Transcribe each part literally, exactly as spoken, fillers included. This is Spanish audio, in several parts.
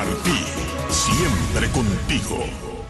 Martí, siempre contigo.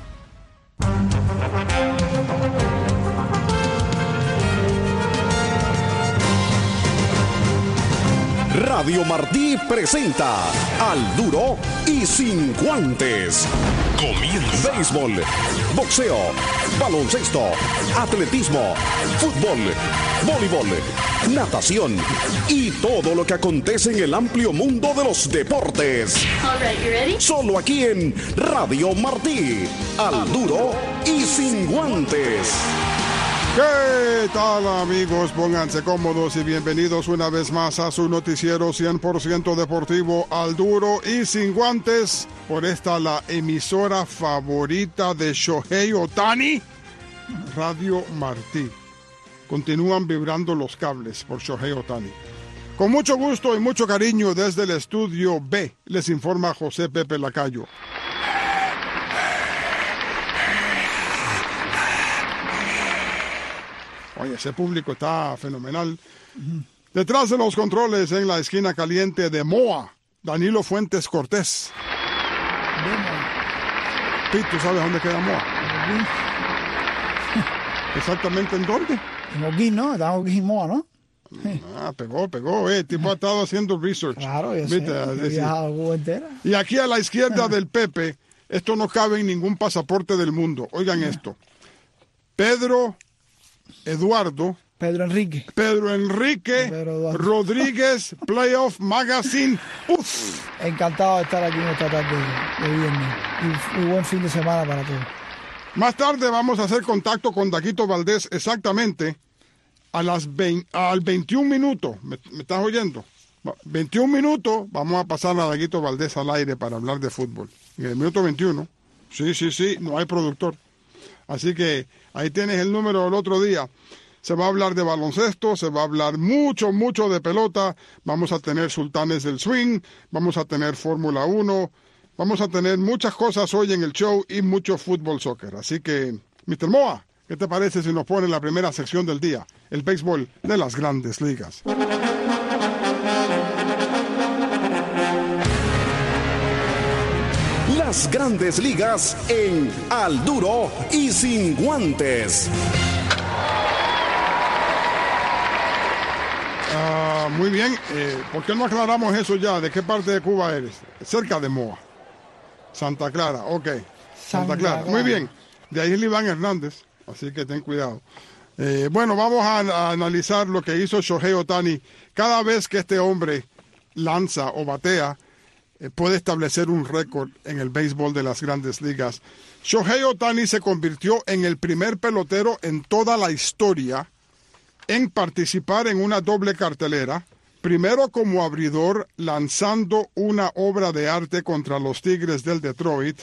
Radio Martí presenta Al Duro y Sin Guantes. Comienza. Béisbol, boxeo, baloncesto, atletismo, fútbol, voleibol, natación y todo lo que acontece en el amplio mundo de los deportes. All right, you ready? Solo aquí en Radio Martí. Al Duro y Sin Guantes. ¿Qué tal, amigos? Pónganse cómodos y bienvenidos una vez más a su noticiero cien por ciento deportivo Al Duro y Sin Guantes, por esta la emisora favorita de Shohei Ohtani, Radio Martí. Continúan vibrando los cables por Shohei Ohtani. Con mucho gusto y mucho cariño desde el estudio B, les informa José Pepe Lacayo. Oye, ese público está fenomenal. Detrás de los controles, en la esquina caliente de Moa, Danilo Fuentes Cortés. Pete, ¿tú sabes dónde queda Moa? ¿Exactamente en dónde? En Oguín, ¿no? Está Oguín Moa, ¿no? Ah, pegó, pegó. Eh, el tipo ha estado haciendo research. Claro, yo ¿Viste? sé. He viajado a Cuba entera. Y aquí a la izquierda del Pepe, esto no cabe en ningún pasaporte del mundo. Oigan esto. Pedro Eduardo Pedro Enrique. Pedro Enrique Pedro Rodríguez, Playoff Magazine. Uf. Encantado de estar aquí en esta tarde de viernes. Y, y buen fin de semana para todos. Más tarde vamos a hacer contacto con Daguito Valdés exactamente a las veinte, al veintiún minutos. ¿Me, me estás oyendo? veintiún minutos vamos a pasar a Daguito Valdés al aire para hablar de fútbol. En el minuto veintiuno. Sí, sí, sí, no hay productor. Así que ahí tienes el número del otro día. Se va a hablar de baloncesto, se va a hablar mucho, mucho de pelota. Vamos a tener sultanes del swing, vamos a tener Fórmula uno, vamos a tener muchas cosas hoy en el show y mucho fútbol soccer. Así que, mister Moa, ¿qué te parece si nos pone la primera sección del día? El béisbol de las grandes ligas. Las grandes ligas en Al Duro y Sin Guantes. Uh, muy bien, eh, ¿por qué no aclaramos eso ya? ¿De qué parte de Cuba eres? Cerca de Moa. Santa Clara, ok. Santa, Santa Clara. Clara, muy bien. De ahí es Iván Hernández, así que ten cuidado. Eh, bueno, vamos a, a analizar lo que hizo Shohei Ohtani. Cada vez que este hombre lanza o batea, eh, puede establecer un récord en el béisbol de las grandes ligas. Shohei Ohtani se convirtió en el primer pelotero en toda la historia en participar en una doble cartelera, primero como abridor lanzando una obra de arte contra los Tigres del Detroit.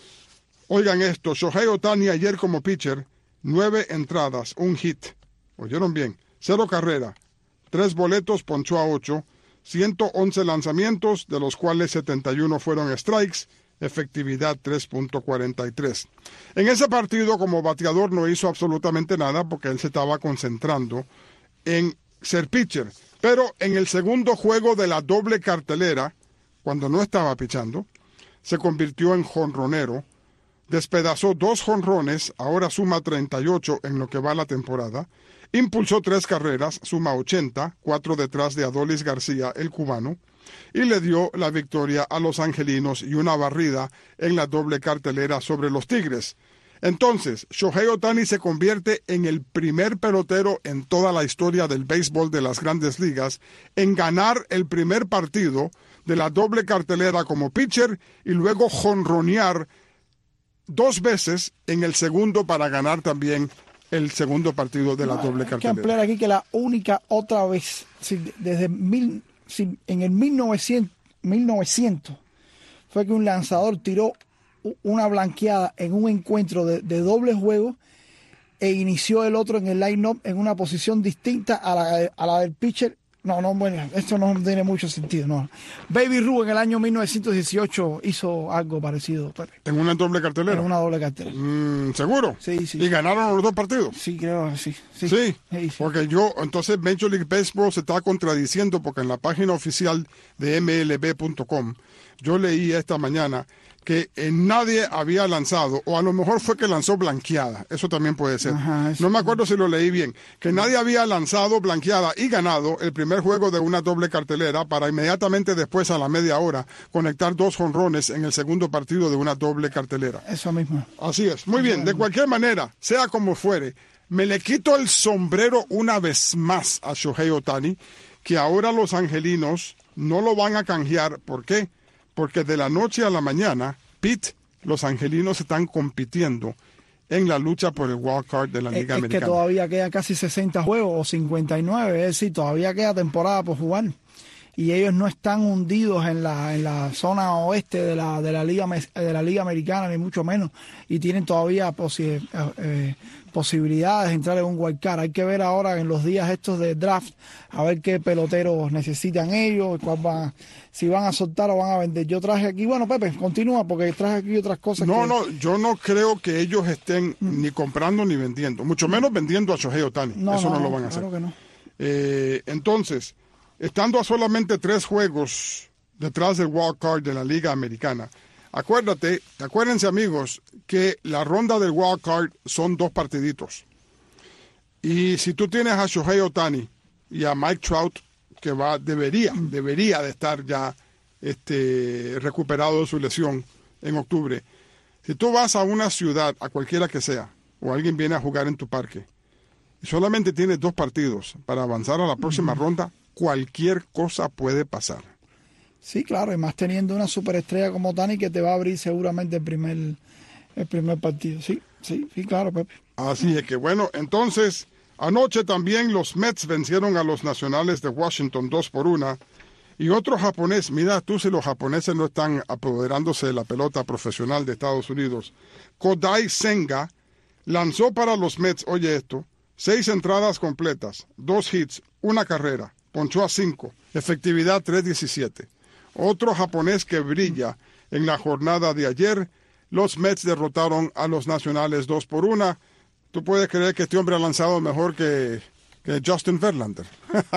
Oigan esto, Shohei Ohtani ayer como pitcher, nueve entradas, un hit, oyeron bien, cero carrera, tres boletos, ponchó a ocho, ciento once lanzamientos, de los cuales setenta y uno fueron strikes, efectividad tres punto cuarenta y tres. En ese partido como bateador no hizo absolutamente nada porque él se estaba concentrando en ser pitcher, pero en el segundo juego de la doble cartelera, cuando no estaba pichando, se convirtió en jonronero, despedazó dos jonrones, ahora suma treinta y ocho en lo que va la temporada, impulsó tres carreras, suma ochenta, cuatro detrás de Adolis García, el cubano, y le dio la victoria a los angelinos y una barrida en la doble cartelera sobre los Tigres. Entonces, Shohei Ohtani se convierte en el primer pelotero en toda la historia del béisbol de las grandes ligas en ganar el primer partido de la doble cartelera como pitcher y luego jonronear dos veces en el segundo para ganar también el segundo partido de la no, doble cartelera. Hay que ampliar aquí que la única otra vez, sí, desde mil, sí, en el mil novecientos, mil novecientos, fue que un lanzador tiró una blanqueada en un encuentro de, de doble juego e inició el otro en el line-up en una posición distinta a la, a la del pitcher No, no, bueno, esto no tiene mucho sentido, no. Baby Ruth en el año mil novecientos dieciocho hizo algo parecido. Pepe. ¿En una doble cartelera? En una doble cartelera. Mm, ¿Seguro? Sí, sí. ¿Y ganaron los dos partidos? Sí, creo que sí. Sí, sí. sí, sí. Porque yo, entonces Major League Baseball se está contradiciendo porque en la página oficial de M L B punto com yo leí esta mañana que eh, nadie había lanzado, o a lo mejor fue que lanzó blanqueada, eso también puede ser. Ajá, eso... No me acuerdo si lo leí bien, que nadie había lanzado blanqueada y ganado el primer juego de una doble cartelera para inmediatamente después, a la media hora, conectar dos jonrones en el segundo partido de una doble cartelera. Eso mismo. Así es, muy bien, de cualquier manera, sea como fuere, me le quito el sombrero una vez más a Shohei Ohtani, que ahora los angelinos no lo van a canjear. ¿Por qué? Porque de la noche a la mañana, Pete, los angelinos están compitiendo en la lucha por el wild card de la Liga es, Americana. Es que todavía quedan casi sesenta juegos o cincuenta y nueve, es decir, todavía queda temporada por jugar. Y ellos no están hundidos en la en la zona oeste de la de la liga de la liga americana, ni mucho menos, y tienen todavía posi eh, posibilidades de entrar en un wild card. Hay que ver ahora en los días estos de draft a ver qué peloteros necesitan ellos, cuál van, si van a soltar o van a vender. Yo traje aquí, bueno, Pepe, continúa porque traje aquí otras cosas. No, que... no, yo no creo que ellos estén mm. ni comprando ni vendiendo, mucho menos vendiendo a Shohei Ohtani. No, Eso no, no, no lo van a claro hacer. Que no. eh, entonces, estando a solamente tres juegos detrás del wild card de la Liga Americana, acuérdate, acuérdense amigos, que la ronda del wild card son dos partiditos. Y si tú tienes a Shohei Ohtani y a Mike Trout, que va, debería, debería de estar ya este, recuperado de su lesión en octubre. Si tú vas a una ciudad, a cualquiera que sea, o alguien viene a jugar en tu parque, y solamente tienes dos partidos para avanzar a la próxima uh-huh. ronda, cualquier cosa puede pasar. Sí, claro, y más teniendo una superestrella como Ohtani que te va a abrir seguramente el primer, el primer partido. Sí, sí, sí, claro, Pepe. Así es que bueno, entonces, anoche también los Mets vencieron a los Nacionales de Washington dos por una. Y otro japonés, mira tú si los japoneses no están apoderándose de la pelota profesional de Estados Unidos. Kodai Senga lanzó para los Mets, oye esto, seis entradas completas, dos hits, una carrera, ponchó a cinco, efectividad tres diecisiete. Otro japonés que brilla en la jornada de ayer, los Mets derrotaron a los Nacionales dos por una. ¿Tú puedes creer que este hombre ha lanzado mejor que, que Justin Verlander?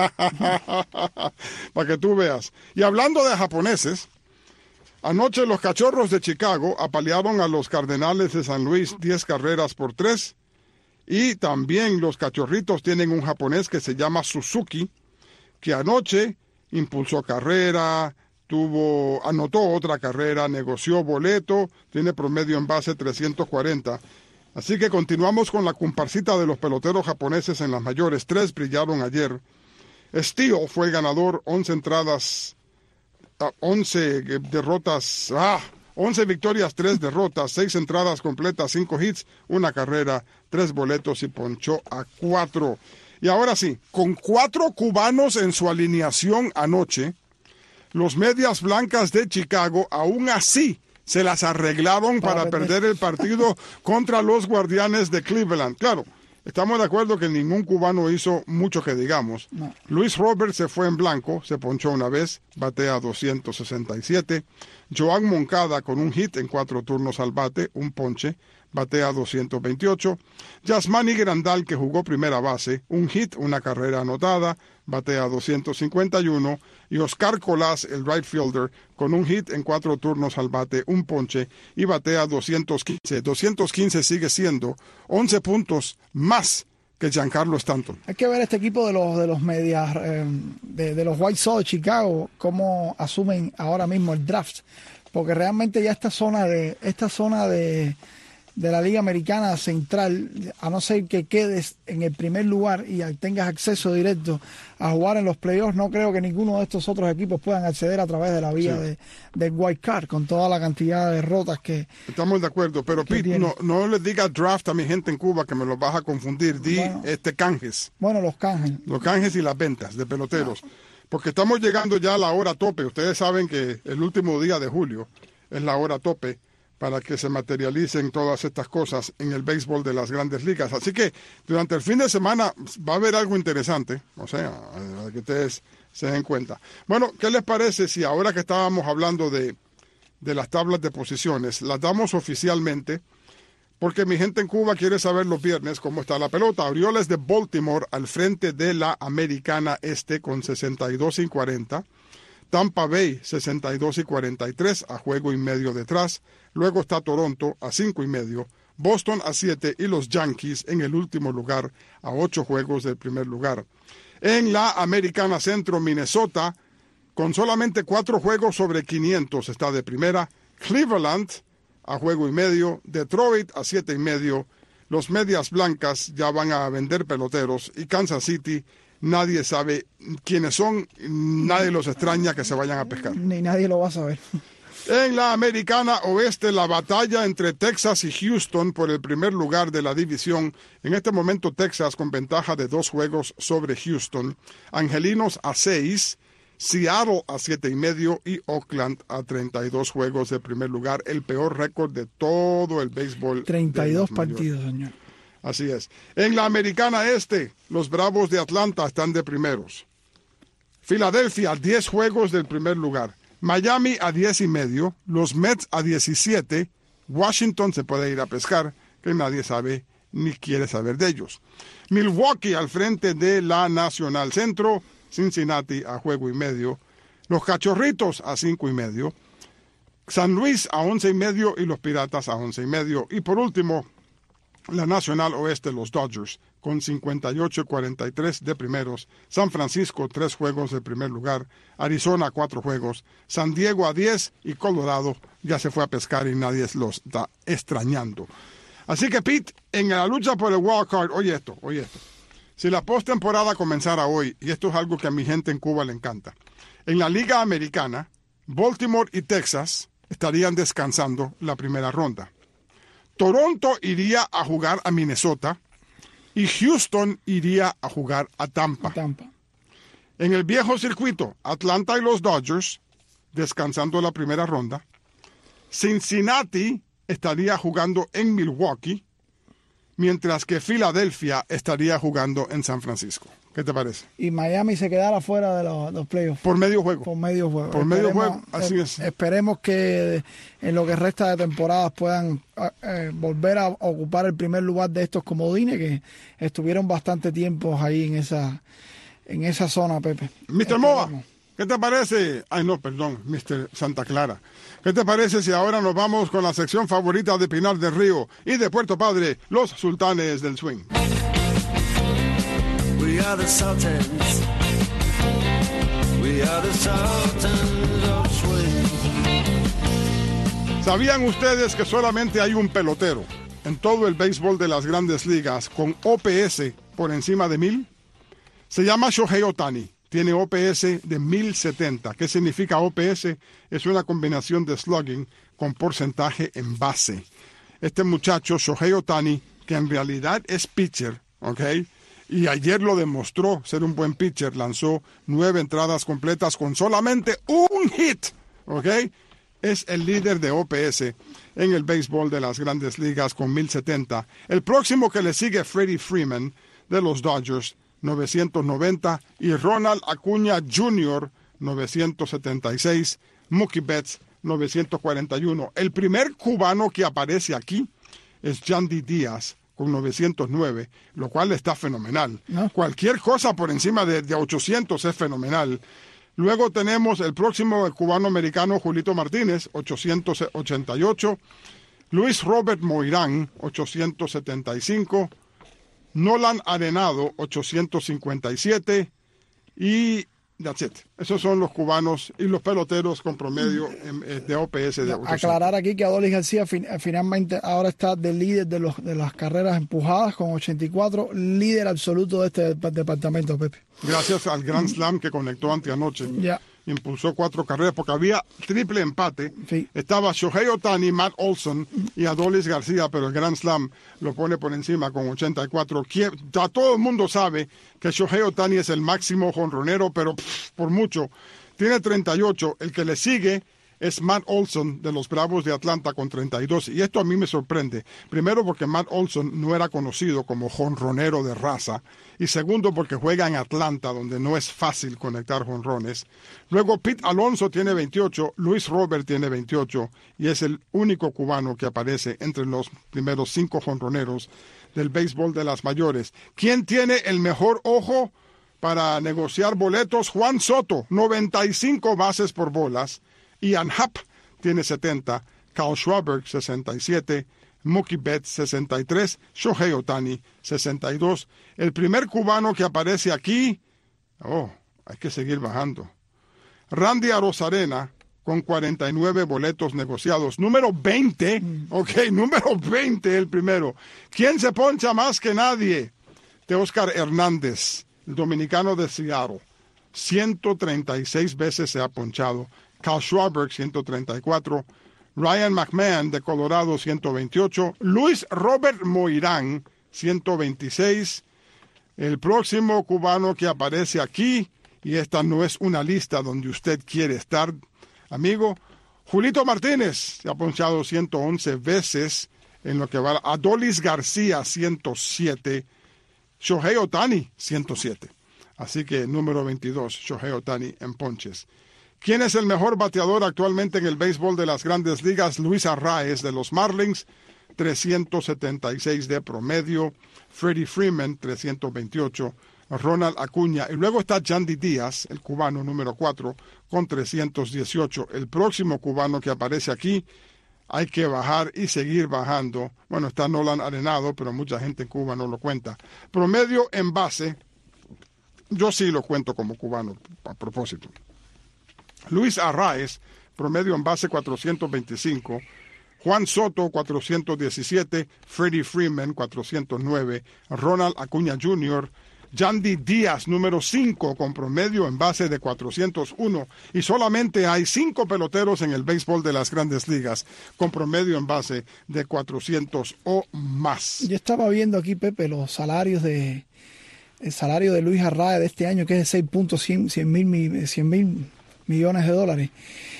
Para que tú veas. Y hablando de japoneses, anoche los Cachorros de Chicago apalearon a los Cardenales de San Luis diez carreras por tres. Y también los Cachorritos tienen un japonés que se llama Suzuki, que anoche impulsó carrera, tuvo, anotó otra carrera, negoció boleto, tiene promedio en base trescientos cuarenta. Así que continuamos con la comparsita de los peloteros japoneses en las mayores. Tres brillaron ayer. Steele fue el ganador, once entradas, once derrotas, ah, once victorias, tres derrotas, seis entradas completas, cinco hits, una carrera, tres boletos y ponchó a cuatro. Y ahora sí, con cuatro cubanos en su alineación anoche, los Medias Blancas de Chicago aún así se las arreglaron para, para perder el partido contra los Guardianes de Cleveland. Claro, estamos de acuerdo que ningún cubano hizo mucho que digamos. No. Luis Robert se fue en blanco, se ponchó una vez, batea doscientos sesenta y siete. Joan Moncada con un hit en cuatro turnos al bate, un ponche, batea doscientos veintiocho. Yasmani Grandal, que jugó primera base, un hit, una carrera anotada, batea doscientos cincuenta y uno. Y Oscar Colás, el right fielder, con un hit en cuatro turnos al bate, un ponche y batea doscientos quince. doscientos quince sigue siendo once puntos más que Giancarlo Stanton. Hay que ver este equipo de los de los medias eh, de, de los White Sox de Chicago, cómo asumen ahora mismo el draft, porque realmente ya esta zona de esta zona de de la Liga Americana Central, a no ser que quedes en el primer lugar y tengas acceso directo a jugar en los playoffs, no creo que ninguno de estos otros equipos puedan acceder a través de la vía sí. de, del wild card, con toda la cantidad de derrotas que... Estamos de acuerdo, pero Pete, no, no le digas draft a mi gente en Cuba que me los vas a confundir, di bueno, este canjes. Bueno, los canjes. Los canjes y las ventas de peloteros, no. Porque estamos llegando ya a la hora tope. Ustedes saben que el último día de julio es la hora tope para que se materialicen todas estas cosas en el béisbol de las grandes ligas. Así que durante el fin de semana va a haber algo interesante, o sea, que ustedes se den cuenta. Bueno, ¿qué les parece si ahora que estábamos hablando de, de las tablas de posiciones, las damos oficialmente? Porque mi gente en Cuba quiere saber los viernes cómo está la pelota. Orioles de Baltimore al frente de la Americana Este con sesenta y dos y cuarenta. Tampa Bay sesenta y dos y cuarenta y tres a juego y medio detrás. Luego está Toronto a cinco y medio. Boston a siete y los Yankees en el último lugar a ocho juegos del primer lugar. En la Americana Centro, Minnesota, con solamente cuatro juegos sobre quinientos, está de primera. Cleveland a juego y medio, Detroit a siete y medio, los Medias Blancas ya van a vender peloteros y Kansas City nadie sabe quiénes son, nadie los extraña que se vayan a pescar. Ni nadie lo va a saber. En la Americana Oeste, la batalla entre Texas y Houston por el primer lugar de la división. En este momento Texas con ventaja de dos juegos sobre Houston, Angelinos a seis, Seattle a siete y medio y Oakland a treinta y dos juegos de primer lugar, el peor récord de todo el béisbol. treinta y dos partidos, señor. Así es. En la Americana Este, los Bravos de Atlanta están de primeros. Filadelfia, diez juegos del primer lugar. Miami a diez y medio, los Mets a diecisiete, Washington se puede ir a pescar, que nadie sabe ni quiere saber de ellos. Milwaukee al frente de la Nacional Centro, Cincinnati a juego y medio, los Cachorritos a cinco y medio, San Luis a once y medio y los Piratas a once y medio. Y por último, la Nacional Oeste, los Dodgers, con cincuenta y ocho y cuarenta y tres de primeros, San Francisco, tres juegos de primer lugar, Arizona, cuatro juegos, San Diego a diez y Colorado ya se fue a pescar y nadie los está extrañando. Así que, Pete, en la lucha por el wild card, oye esto, oye esto. Si la postemporada comenzara hoy, y esto es algo que a mi gente en Cuba le encanta, en la Liga Americana, Baltimore y Texas estarían descansando la primera ronda. Toronto iría a jugar a Minnesota y Houston iría a jugar a Tampa. Tampa. En el viejo circuito, Atlanta y los Dodgers descansando la primera ronda. Cincinnati estaría jugando en Milwaukee, mientras que Filadelfia estaría jugando en San Francisco. ¿Qué te parece? Y Miami se quedara fuera de los, los playoffs. Por medio juego. Por medio juego. Por medio juego, así eh, es. Esperemos que en lo que resta de temporadas puedan eh, volver a ocupar el primer lugar de estos comodines que estuvieron bastante tiempo ahí en esa, en esa zona, Pepe. mister Moa, ¿qué te parece? Ay, no, perdón, mister Santa Clara. ¿Qué te parece si ahora nos vamos con la sección favorita de Pinar del Río y de Puerto Padre, los Sultanes del Swing? We are the Sultans. We are the Sultans of Swing. ¿Sabían ustedes que solamente hay un pelotero en todo el béisbol de las grandes ligas con O P S por encima de mil? Se llama Shohei Ohtani. Tiene O P S de mil setenta. ¿Qué significa O P S? Es una combinación de slugging con porcentaje en base. Este muchacho, Shohei Ohtani, que en realidad es pitcher, ¿ok? Y ayer lo demostró ser un buen pitcher. Lanzó nueve entradas completas con solamente un hit, ¿ok? Es el líder de O P S en el béisbol de las grandes ligas con mil setenta. El próximo que le sigue, Freddie Freeman, de los Dodgers, novecientos noventa, y Ronald Acuña junior, novecientos setenta y seis, Mookie Betts, novecientos cuarenta y uno. El primer cubano que aparece aquí es Yandy Díaz, con novecientos nueve, lo cual está fenomenal. ¿No? Cualquier cosa por encima de, de ochocientos es fenomenal. Luego tenemos el próximo el cubano-americano Julito Martínez, ochocientos ochenta y ocho, Luis Robert Moirán, ochocientos setenta y cinco, Nolan Arenado, ochocientos cincuenta y siete, y that's it. Esos son los cubanos y los peloteros con promedio de O P S de ochocientos. Aclarar aquí que Adolis García fin, finalmente ahora está de líder de, los, de las carreras empujadas con ochenta y cuatro, líder absoluto de este departamento, Pepe. Gracias al Grand Slam que conectó anteanoche. Ya. Impulsó cuatro carreras porque había triple empate. Sí. Estaba Shohei Ohtani, Matt Olson y Adolis García, pero el Grand Slam lo pone por encima con ochenta y cuatro. Ya todo el mundo sabe que Shohei Ohtani es el máximo jonronero, pero pff, por mucho. Tiene treinta y ocho. El que le sigue es Matt Olson de los Bravos de Atlanta con treinta y dos. Y esto a mí me sorprende. Primero porque Matt Olson no era conocido como jonronero de raza. Y segundo porque juega en Atlanta, donde no es fácil conectar jonrones. Luego Pete Alonso tiene veintiocho, Luis Robert tiene veintiocho. Y es el único cubano que aparece entre los primeros cinco jonroneros del béisbol de las mayores. ¿Quién tiene el mejor ojo para negociar boletos? Juan Soto, noventa y cinco bases por bolas. Ian Happ tiene setenta, Carl Schwarber sesenta y siete, Mookie Betts sesenta y tres, Shohei Ohtani sesenta y dos. El primer cubano que aparece aquí, oh, hay que seguir bajando. Randy Arozarena con cuarenta y nueve boletos negociados. Número veinte, ok, número veinte el primero. ¿Quién se poncha más que nadie? Teóscar Hernández, el dominicano de Seattle. ciento treinta y seis veces se ha ponchado. Carl Schwarber, ciento treinta y cuatro. Ryan McMahon, de Colorado, ciento veintiocho. Luis Robert Moirán, ciento veintiséis. El próximo cubano que aparece aquí, y esta no es una lista donde usted quiere estar, amigo, Julito Martínez, se ha ponchado ciento once veces en lo que va. Adolis García, ciento siete. Shohei Ohtani, ciento siete. Así que número veintidós, Shohei Ohtani en ponches. ¿Quién es el mejor bateador actualmente en el béisbol de las Grandes Ligas? Luis Arraez de los Marlins, trescientos setenta y seis de promedio. Freddie Freeman, trescientos veintiocho. Ronald Acuña. Y luego está Yandy Díaz, el cubano número cuatro, con trescientos dieciocho. El próximo cubano que aparece aquí, hay que bajar y seguir bajando. Bueno, está Nolan Arenado, pero mucha gente en Cuba no lo cuenta. Promedio en base, yo sí lo cuento como cubano, a propósito. Luis Arraez, promedio en base cuatrocientos veinticinco. Juan Soto, cuatrocientos diecisiete. Freddie Freeman, cuatrocientos nueve. Ronald Acuña junior Yandy Díaz, número cinco, con promedio en base de cuatrocientos uno. Y solamente hay cinco peloteros en el béisbol de las Grandes Ligas con promedio en base de cuatrocientos o más. Yo estaba viendo aquí, Pepe, los salarios de... El salario de Luis Arraez de este año, que es de seis puntos cien mil millones de dólares.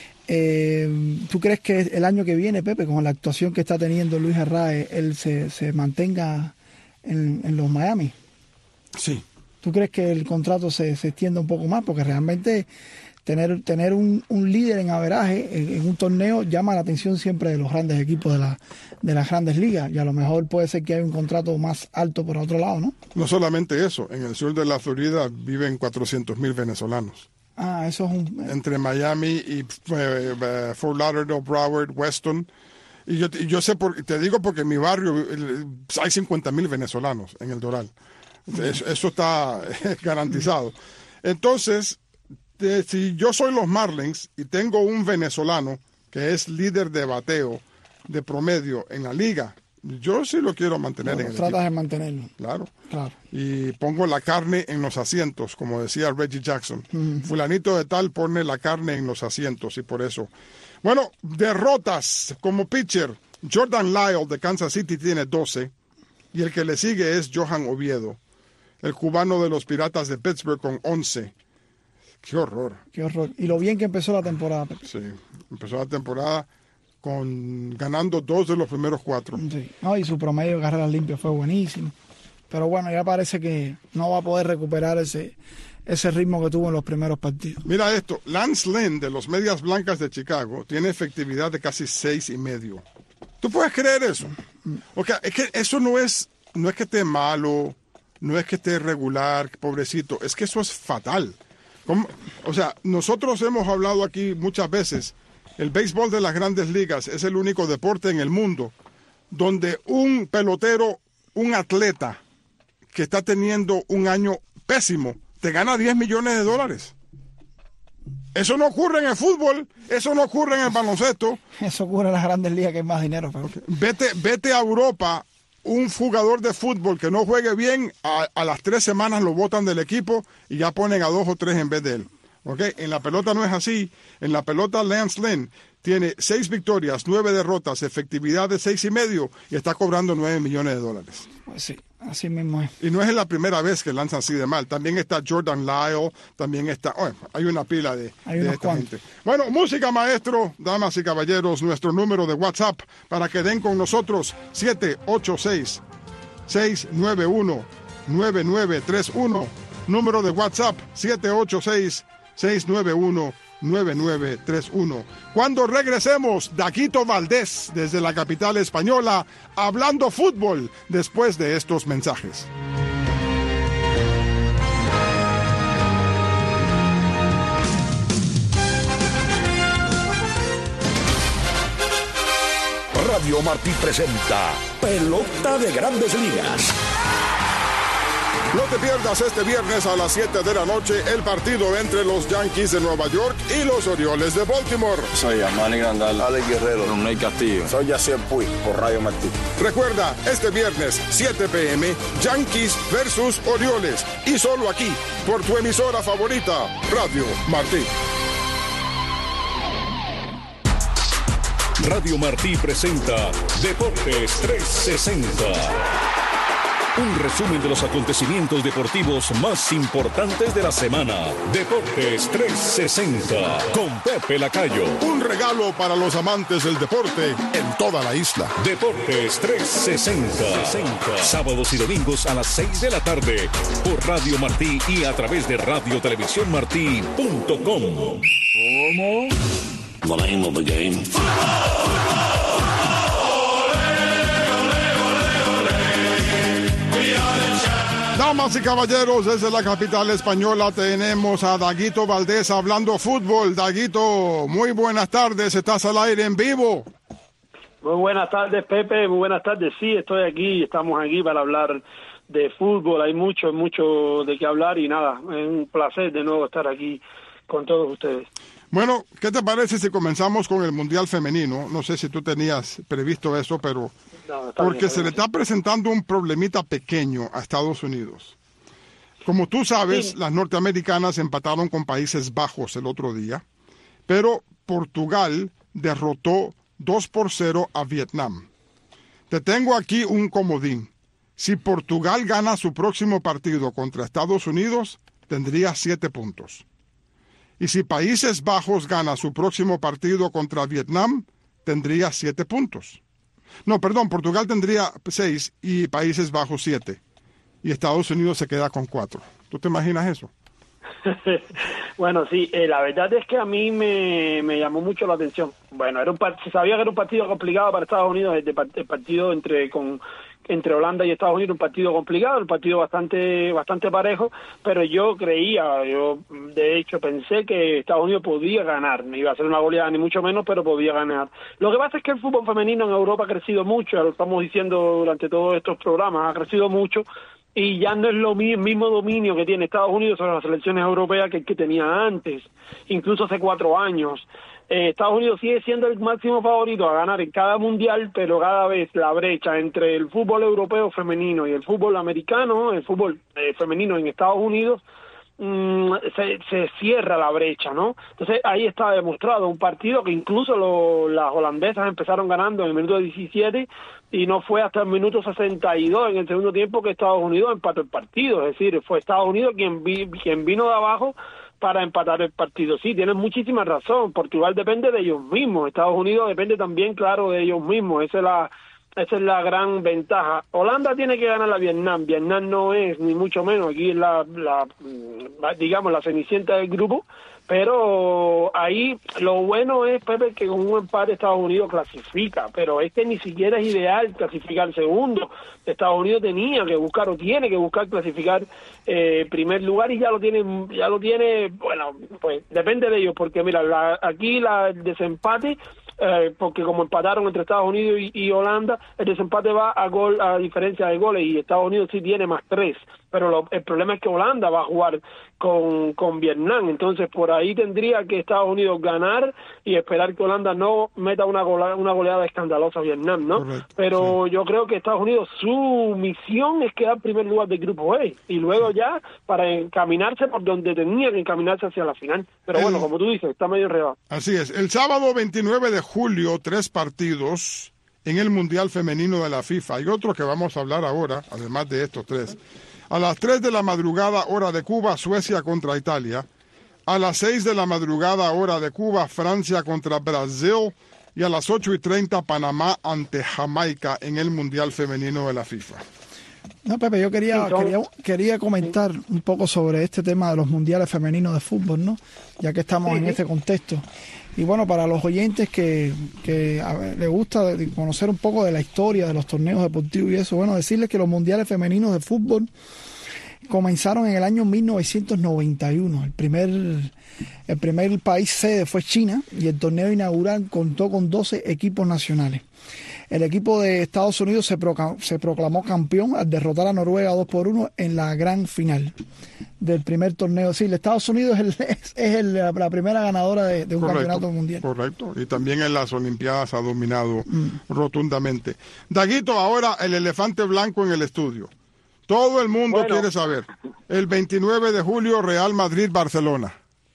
Eh, ¿Tú crees que el año que viene, Pepe, con la actuación que está teniendo Luis Arraez, él se, se mantenga en, en los Miami? Sí. ¿Tú crees que el contrato se, se extienda un poco más? Porque realmente tener, tener un, un líder en averaje en, en un torneo llama la atención siempre de los grandes equipos de, la, de las Grandes Ligas. Y a lo mejor puede ser que haya un contrato más alto por otro lado, ¿no? No solamente eso. En el sur de la Florida viven cuatrocientos mil venezolanos. Ah, eso es un... Entre Miami y eh, eh, Fort Lauderdale, Broward, Weston. Y yo, y yo sé, por, te digo porque en mi barrio el, hay cincuenta mil venezolanos en el Doral. Eso, eso está garantizado. Entonces, de, si yo soy los Marlins y tengo un venezolano que es líder de bateo de promedio en la liga, yo sí lo quiero mantener bueno, en el tratas equipo. de mantenerlo. Claro. Claro. Y pongo la carne en los asientos, como decía Reggie Jackson. Mm. Fulanito de tal pone la carne en los asientos y por eso. Bueno, derrotas como pitcher. Jordan Lyle de Kansas City tiene doce y el que le sigue es Johan Oviedo, el cubano de los Piratas de Pittsburgh, con once. ¡Qué horror! ¡Qué horror! Y lo bien que empezó la temporada, Pepe. Sí, empezó la temporada con ganando dos de los primeros cuatro. Sí. No, y su promedio de carreras limpias fue buenísimo. Pero bueno, ya parece que no va a poder recuperar ese, ese ritmo que tuvo en los primeros partidos. Mira esto, Lance Lynn de los Medias Blancas de Chicago tiene efectividad de casi seis y medio. ¿Tú puedes creer eso? O sea, es que eso no es, no es que esté malo, no es que esté regular, pobrecito, es que eso es fatal. ¿Cómo? O sea, nosotros hemos hablado aquí muchas veces, el béisbol de las Grandes Ligas es el único deporte en el mundo donde un pelotero, un atleta que está teniendo un año pésimo, te gana diez millones de dólares. Eso no ocurre en el fútbol, eso no ocurre en el baloncesto. Eso ocurre en las Grandes Ligas, que hay más dinero. Pero... Okay. Vete, vete a Europa, un jugador de fútbol que no juegue bien, a, a las tres semanas lo botan del equipo y ya ponen a dos o tres en vez de él. Okay. En la pelota no es así. En la pelota Lance Lynn tiene seis victorias, nueve derrotas, efectividad de seis y medio y está cobrando nueve millones de dólares. Pues sí. Así mismo es. Y no es la primera vez que lanzan así de mal. También está Jordan Lyle, también está... Oh, hay una pila de, Hay de esta gente. Bueno, música, maestro, damas y caballeros, nuestro número de WhatsApp para que den con nosotros siete ocho seis, seis nueve uno, nueve nueve tres uno. Número de WhatsApp siete ocho seis, seis nueve uno, nueve nueve tres uno. Cuando regresemos, Daguito Valdés desde la capital española hablando fútbol después de estos mensajes. Radio Martí presenta Pelota de Grandes Ligas. No te pierdas este viernes a las siete de la noche el partido entre los Yankees de Nueva York y los Orioles de Baltimore. Soy Amani Grandal, Alex Guerrero, Roney Castillo. Soy Yacier Puig, por Radio Martí. Recuerda, este viernes, siete p m, Yankees versus Orioles. Y solo aquí, por tu emisora favorita, Radio Martí. Radio Martí presenta Deportes trescientos sesenta. Un resumen de los acontecimientos deportivos más importantes de la semana. Deportes trescientos sesenta con Pepe Lacayo. Un regalo para los amantes del deporte en toda la isla. Deportes trescientos sesenta. Sábados y domingos a las seis de la tarde por Radio Martí y a través de radio televisión martí punto com. ¿Cómo? The name of the game. Damas y caballeros, desde la capital española tenemos a Daguito Valdés hablando fútbol. Daguito, muy buenas tardes, estás al aire en vivo. Muy buenas tardes, Pepe, muy buenas tardes. Sí, estoy aquí, estamos aquí para hablar de fútbol. Hay mucho, mucho de qué hablar y nada, es un placer de nuevo estar aquí con todos ustedes. Bueno, ¿qué te parece si comenzamos con el Mundial Femenino? No sé si tú tenías previsto eso, pero No, porque bien, se le está presentando un problemita pequeño a Estados Unidos. Como tú sabes, sí. Las norteamericanas empataron con Países Bajos el otro día, pero Portugal derrotó dos por cero a Vietnam. Te tengo aquí un comodín. Si Portugal gana su próximo partido contra Estados Unidos, tendría siete puntos. Y si Países Bajos gana su próximo partido contra Vietnam, tendría siete puntos. No, perdón, Portugal tendría seis y Países Bajos siete. Y Estados Unidos se queda con cuatro. ¿Tú te imaginas eso? Bueno, sí, eh, la verdad es que a mí me, me llamó mucho la atención. Bueno, era un se sabía que era un partido complicado para Estados Unidos, el, el partido entre con entre Holanda y Estados Unidos, un partido complicado, un partido bastante bastante parejo, pero yo creía, yo de hecho pensé que Estados Unidos podía ganar, no iba a ser una goleada ni mucho menos, pero podía ganar. Lo que pasa es que el fútbol femenino en Europa ha crecido mucho, lo estamos diciendo durante todos estos programas, ha crecido mucho, y ya no es lo mismo, mismo dominio que tiene Estados Unidos sobre las selecciones europeas que el que tenía antes, incluso hace cuatro años. Eh, Estados Unidos sigue siendo el máximo favorito a ganar en cada mundial, pero cada vez la brecha entre el fútbol europeo femenino y el fútbol americano, el fútbol eh, femenino en Estados Unidos, mmm, se, se cierra la brecha, ¿no? Entonces ahí está demostrado un partido que incluso lo, las holandesas empezaron ganando en el minuto diecisiete y no fue hasta el minuto sesenta y dos en el segundo tiempo que Estados Unidos empató el partido, es decir, fue Estados Unidos quien, vi, quien vino de abajo para empatar el partido. Sí, tienen muchísima razón. Portugal depende de ellos mismos. Estados Unidos depende también, claro, de ellos mismos. Esa es la, esa es la gran ventaja. Holanda tiene que ganar a Vietnam. Vietnam no es, ni mucho menos, aquí es la, la, digamos, la cenicienta del grupo. Pero ahí lo bueno es, Pepe, que con un empate Estados Unidos clasifica, pero este ni siquiera es ideal clasificar segundo. Estados Unidos tenía que buscar o tiene que buscar clasificar eh, primer lugar y ya lo tiene, ya lo tiene, bueno, pues depende de ellos, porque mira, la, aquí la, el desempate, eh, porque como empataron entre Estados Unidos y, y Holanda, el desempate va a gol, a diferencia de goles, y Estados Unidos sí tiene más tres, pero lo, el problema es que Holanda va a jugar con, con Vietnam, entonces por ahí tendría que Estados Unidos ganar y esperar que Holanda no meta una goleada, una goleada escandalosa a Vietnam, ¿no? Correcto, pero sí. Yo creo que Estados Unidos, su misión es quedar en primer lugar del grupo E, y luego sí. ya para encaminarse por donde tenía que encaminarse hacia la final, pero el, bueno, como tú dices, está medio enredado. Así es, el sábado veintinueve de julio, tres partidos en el Mundial Femenino de la FIFA. Hay otro que vamos a hablar ahora, además de estos tres. A las tres de la madrugada, hora de Cuba, Suecia contra Italia. A las seis de la madrugada, hora de Cuba, Francia contra Brasil. Y a las ocho y treinta, Panamá ante Jamaica en el Mundial Femenino de la FIFA. No, Pepe, yo quería, quería, quería comentar un poco sobre este tema de los mundiales femeninos de fútbol, ¿no? Ya que estamos en este contexto. Y bueno, para los oyentes que, que a ver, les gusta conocer un poco de la historia de los torneos deportivos y eso, bueno, decirles que los mundiales femeninos de fútbol comenzaron en el año mil novecientos noventa y uno. El primer, el primer país sede fue China y el torneo inaugural contó con doce equipos nacionales. El equipo de Estados Unidos se, proclamó, se proclamó campeón al derrotar a Noruega dos por uno en la gran final del primer torneo. Sí, el Estados Unidos es, el, es el, la primera ganadora de, de un correcto, campeonato mundial. Correcto, y también en las Olimpiadas ha dominado mm. rotundamente. Daguito, ahora el elefante blanco en el estudio. Todo el mundo bueno. quiere saber. El veintinueve de julio, Real Madrid-Barcelona.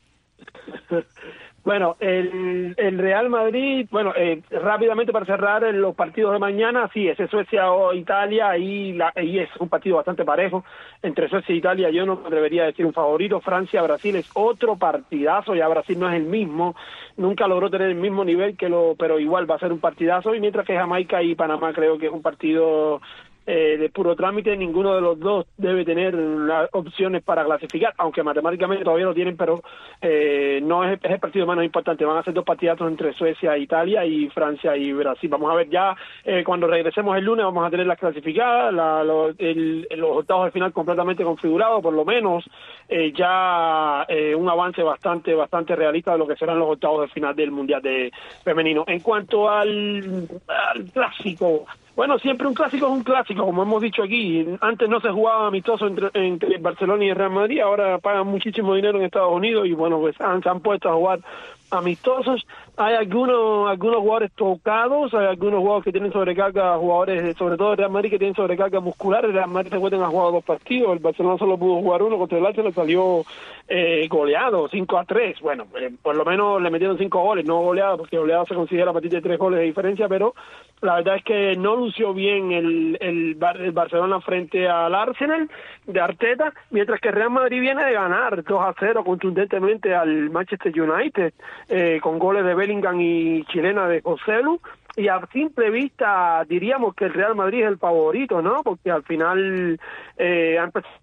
Bueno, el, el Real Madrid, bueno, eh, rápidamente para cerrar los partidos de mañana, sí, ese Suecia o Italia, ahí, la, ahí es un partido bastante parejo. Entre Suecia e Italia yo no me atrevería a decir un favorito. Francia-Brasil es otro partidazo, ya Brasil no es el mismo, nunca logró tener el mismo nivel, que lo, pero igual va a ser un partidazo. Y mientras que Jamaica y Panamá creo que es un partido Eh, de puro trámite, ninguno de los dos debe tener las opciones para clasificar, aunque matemáticamente todavía lo tienen, pero eh, no es, es el partido menos importante. Van a ser dos partidazos entre Suecia e Italia y Francia y Brasil. Vamos a ver ya, eh, cuando regresemos el lunes vamos a tener las clasificadas, la, lo, el, los octavos de final completamente configurados, por lo menos eh, ya eh, un avance bastante bastante realista de lo que serán los octavos de final del Mundial de Femenino. En cuanto al, al clásico, bueno, siempre un clásico es un clásico, como hemos dicho aquí. Antes no se jugaba amistoso entre, entre Barcelona y el Real Madrid, ahora pagan muchísimo dinero en Estados Unidos y bueno, pues han, se han puesto a jugar amistosos. Hay algunos algunos jugadores tocados, hay algunos jugadores que tienen sobrecarga, jugadores sobre todo el Real Madrid que tienen sobrecarga muscular. El Real Madrid se encuentra, ha jugado dos partidos, el Barcelona solo pudo jugar uno contra el Arsenal, salió eh, goleado cinco a tres. Bueno, eh, por lo menos le metieron cinco goles, no goleado, porque goleado se considera a partir de tres goles de diferencia, pero la verdad es que no lució bien el, el, el Barcelona frente al Arsenal de Arteta, mientras que el Real Madrid viene de ganar dos a cero contundentemente al Manchester United, eh, con goles de Bellingham y chilena de Joselu, y a simple vista diríamos que el Real Madrid es el favorito, ¿no? Porque al final eh, ha empezado...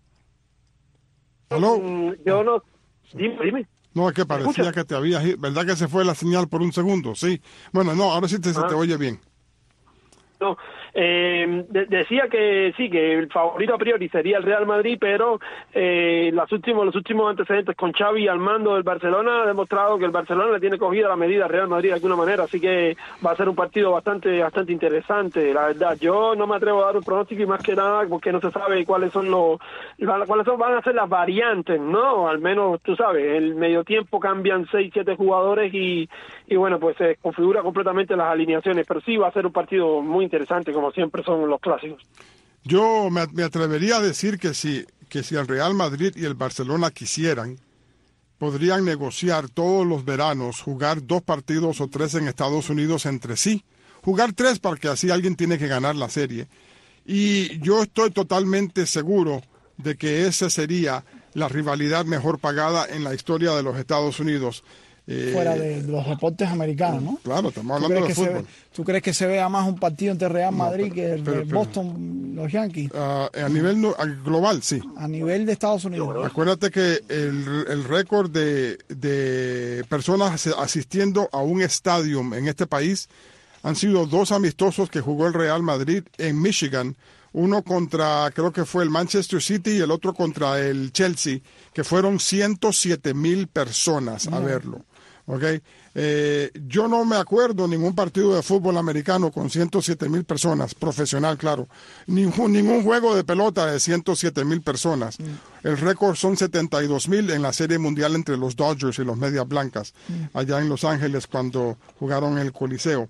¿Aló? Yo no... Dime, dime. No, es que parecía que te habías ido. ¿Verdad que se fue la señal por un segundo? Sí. Bueno, no, ahora sí te, se te oye bien. No, eh, de, decía que sí, que el favorito a priori sería el Real Madrid, pero eh, los últimos los últimos antecedentes con Xavi al mando del Barcelona ha demostrado que el Barcelona le tiene cogida la medida al Real Madrid de alguna manera, así que va a ser un partido bastante bastante interesante, la verdad. Yo no me atrevo a dar un pronóstico y más que nada porque no se sabe cuáles son los cuáles son, van a ser las variantes, ¿no? Al menos, tú sabes, el medio tiempo cambian seis, siete jugadores y, y bueno, pues se configura completamente las alineaciones, pero sí va a ser un partido muy interesante, como siempre son los clásicos. Yo me, me atrevería a decir que si, que si el Real Madrid y el Barcelona quisieran, podrían negociar todos los veranos, jugar dos partidos o tres en Estados Unidos entre sí, jugar tres porque así alguien tiene que ganar la serie. Y yo estoy totalmente seguro de que esa sería la rivalidad mejor pagada en la historia de los Estados Unidos. Eh, Fuera de los deportes americanos, ¿no? Claro, estamos hablando de fútbol. Ve, ¿Tú crees que se vea más un partido entre Real Madrid no, pero, que el pero, pero, Boston, los Yankees? Uh, a nivel no, a global, sí. A nivel de Estados Unidos. Acuérdate que el, el récord de, de personas asistiendo a un estadio en este país han sido dos amistosos que jugó el Real Madrid en Michigan. Uno contra, creo que fue el Manchester City, y el otro contra el Chelsea, que fueron ciento siete mil personas a verlo. Okay. Eh, yo no me acuerdo ningún partido de fútbol americano con ciento siete mil personas, profesional, claro. Ningún, ningún juego de pelota de ciento siete mil personas. Mm. El récord son setenta y dos mil en la Serie Mundial entre los Dodgers y los Medias Blancas, mm. allá en Los Ángeles cuando jugaron en el Coliseo.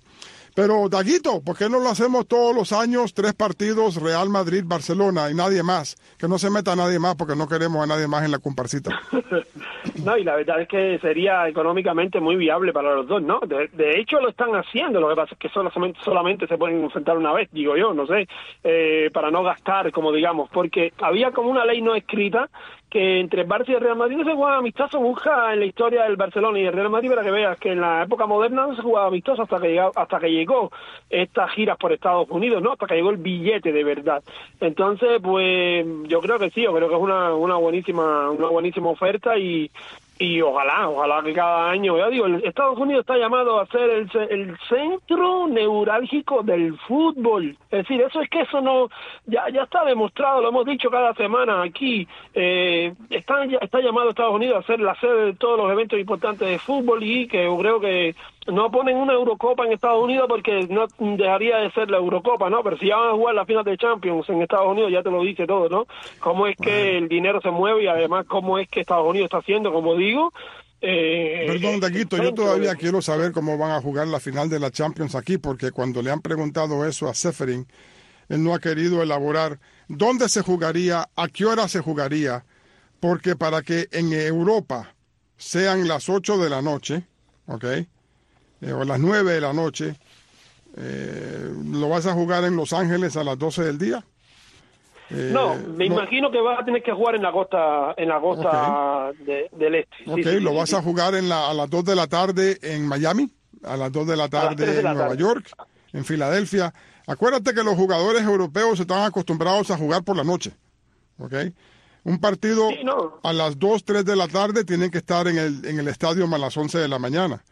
Pero, Daguito, ¿por qué no lo hacemos todos los años, tres partidos, Real Madrid, Barcelona y nadie más? Que no se meta nadie más porque no queremos a nadie más en la comparsita. No, y la verdad es que sería económicamente muy viable para los dos, ¿no? De, de hecho lo están haciendo, lo que pasa es que solamente, solamente se pueden enfrentar una vez, digo yo, no sé, eh, para no gastar, como digamos, porque había como una ley no escrita que entre Barça y el Real Madrid no se jugaba amistoso. Busca en la historia del Barcelona y el Real Madrid para que veas que en la época moderna no se jugaba amistoso hasta que llegó, hasta que llegó estas giras por Estados Unidos, ¿no? Hasta que llegó el billete de verdad. Entonces, pues yo creo que sí, yo creo que es una una buenísima una buenísima oferta y y ojalá, ojalá que cada año, ya digo, el Estados Unidos está llamado a ser el, el centro neurálgico del fútbol. Es decir, eso es que eso no, ya ya está demostrado, lo hemos dicho cada semana aquí, eh, está, está llamado Estados Unidos a ser la sede de todos los eventos importantes de fútbol y que yo creo que no ponen una Eurocopa en Estados Unidos porque no dejaría de ser la Eurocopa, ¿no? Pero si ya van a jugar la final de Champions en Estados Unidos, ya te lo dice todo, ¿no? Cómo es que el dinero se mueve y además cómo es que Estados Unidos está haciendo, como digo. Eh, Perdón, Daguito, yo todavía quiero saber cómo van a jugar la final de la Champions aquí, porque cuando le han preguntado eso a Ceferin, él no ha querido elaborar dónde se jugaría, a qué hora se jugaría, porque para que en Europa sean las ocho de la noche, ¿ok?, Eh, o a las nueve de la noche, eh, ¿lo vas a jugar en Los Ángeles a las doce del día? Eh, no, me no. imagino que vas a tener que jugar en la costa en la costa okay. de, del este. Ok, sí, sí, ¿lo sí, vas sí. a jugar en la, a las dos de la tarde en Miami? ¿A las dos de la tarde de en la Nueva tarde. York? ¿En Filadelfia? Acuérdate que los jugadores europeos están acostumbrados a jugar por la noche, ¿ok? Un partido sí, no. a las dos, tres de la tarde tienen que estar en el, en el estadio a las once de la mañana.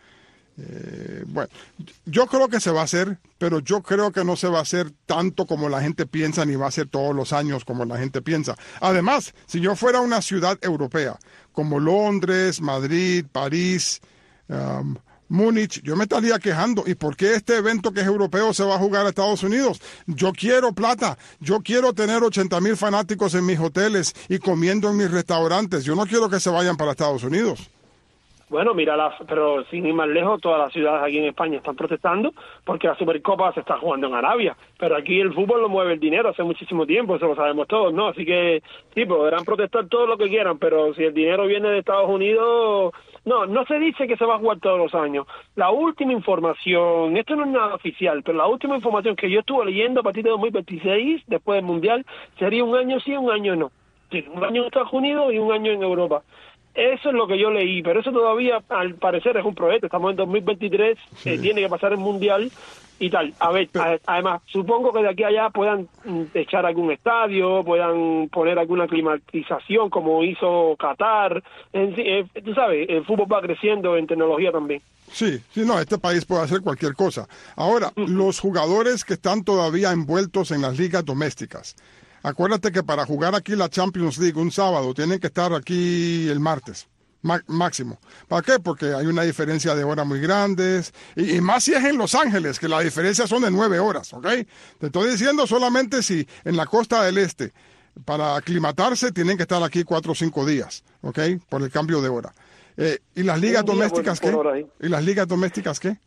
Eh, bueno, yo creo que se va a hacer, pero yo creo que no se va a hacer tanto como la gente piensa, ni va a ser todos los años como la gente piensa. Además, si yo fuera una ciudad europea, como Londres, Madrid, París, um, Múnich, yo me estaría quejando. ¿Y por qué este evento que es europeo se va a jugar a Estados Unidos? Yo quiero plata, yo quiero tener ochenta mil fanáticos en mis hoteles y comiendo en mis restaurantes. Yo no quiero que se vayan para Estados Unidos. Bueno, mira, la, pero sin ir más lejos, todas las ciudades aquí en España están protestando porque la Supercopa se está jugando en Arabia, pero aquí el fútbol lo mueve el dinero hace muchísimo tiempo, eso lo sabemos todos, ¿no? Así que sí, podrán protestar todo lo que quieran, pero si el dinero viene de Estados Unidos, no, no se dice que se va a jugar todos los años. La última información, esto no es nada oficial, pero la última información que yo estuve leyendo a partir de dos mil veintiséis, después del Mundial, sería un año sí, un año no. Sí, un año en Estados Unidos y un año en Europa. Eso es lo que yo leí, pero eso todavía, al parecer, es un proyecto. Estamos en dos mil veintitrés, sí. eh, tiene que pasar el Mundial y tal. A ver, pero, a, además, supongo que de aquí a allá puedan mm, echar algún estadio, puedan poner alguna climatización, como hizo Qatar. En, eh, tú sabes, el fútbol va creciendo en tecnología también. Sí, sí, no, este país puede hacer cualquier cosa. Ahora, uh-huh. los jugadores que están todavía envueltos en las ligas domésticas, acuérdate que para jugar aquí la Champions League un sábado tienen que estar aquí el martes, máximo. ¿Para qué? Porque hay una diferencia de horas muy grandes, y, y más si es en Los Ángeles, que la diferencia son de nueve horas, ¿ok? Te estoy diciendo solamente si en la costa del este, para aclimatarse, tienen que estar aquí cuatro o cinco días, ¿ok? Por el cambio de hora. Eh, ¿Y las ligas domésticas qué? ¿Y las ligas domésticas qué?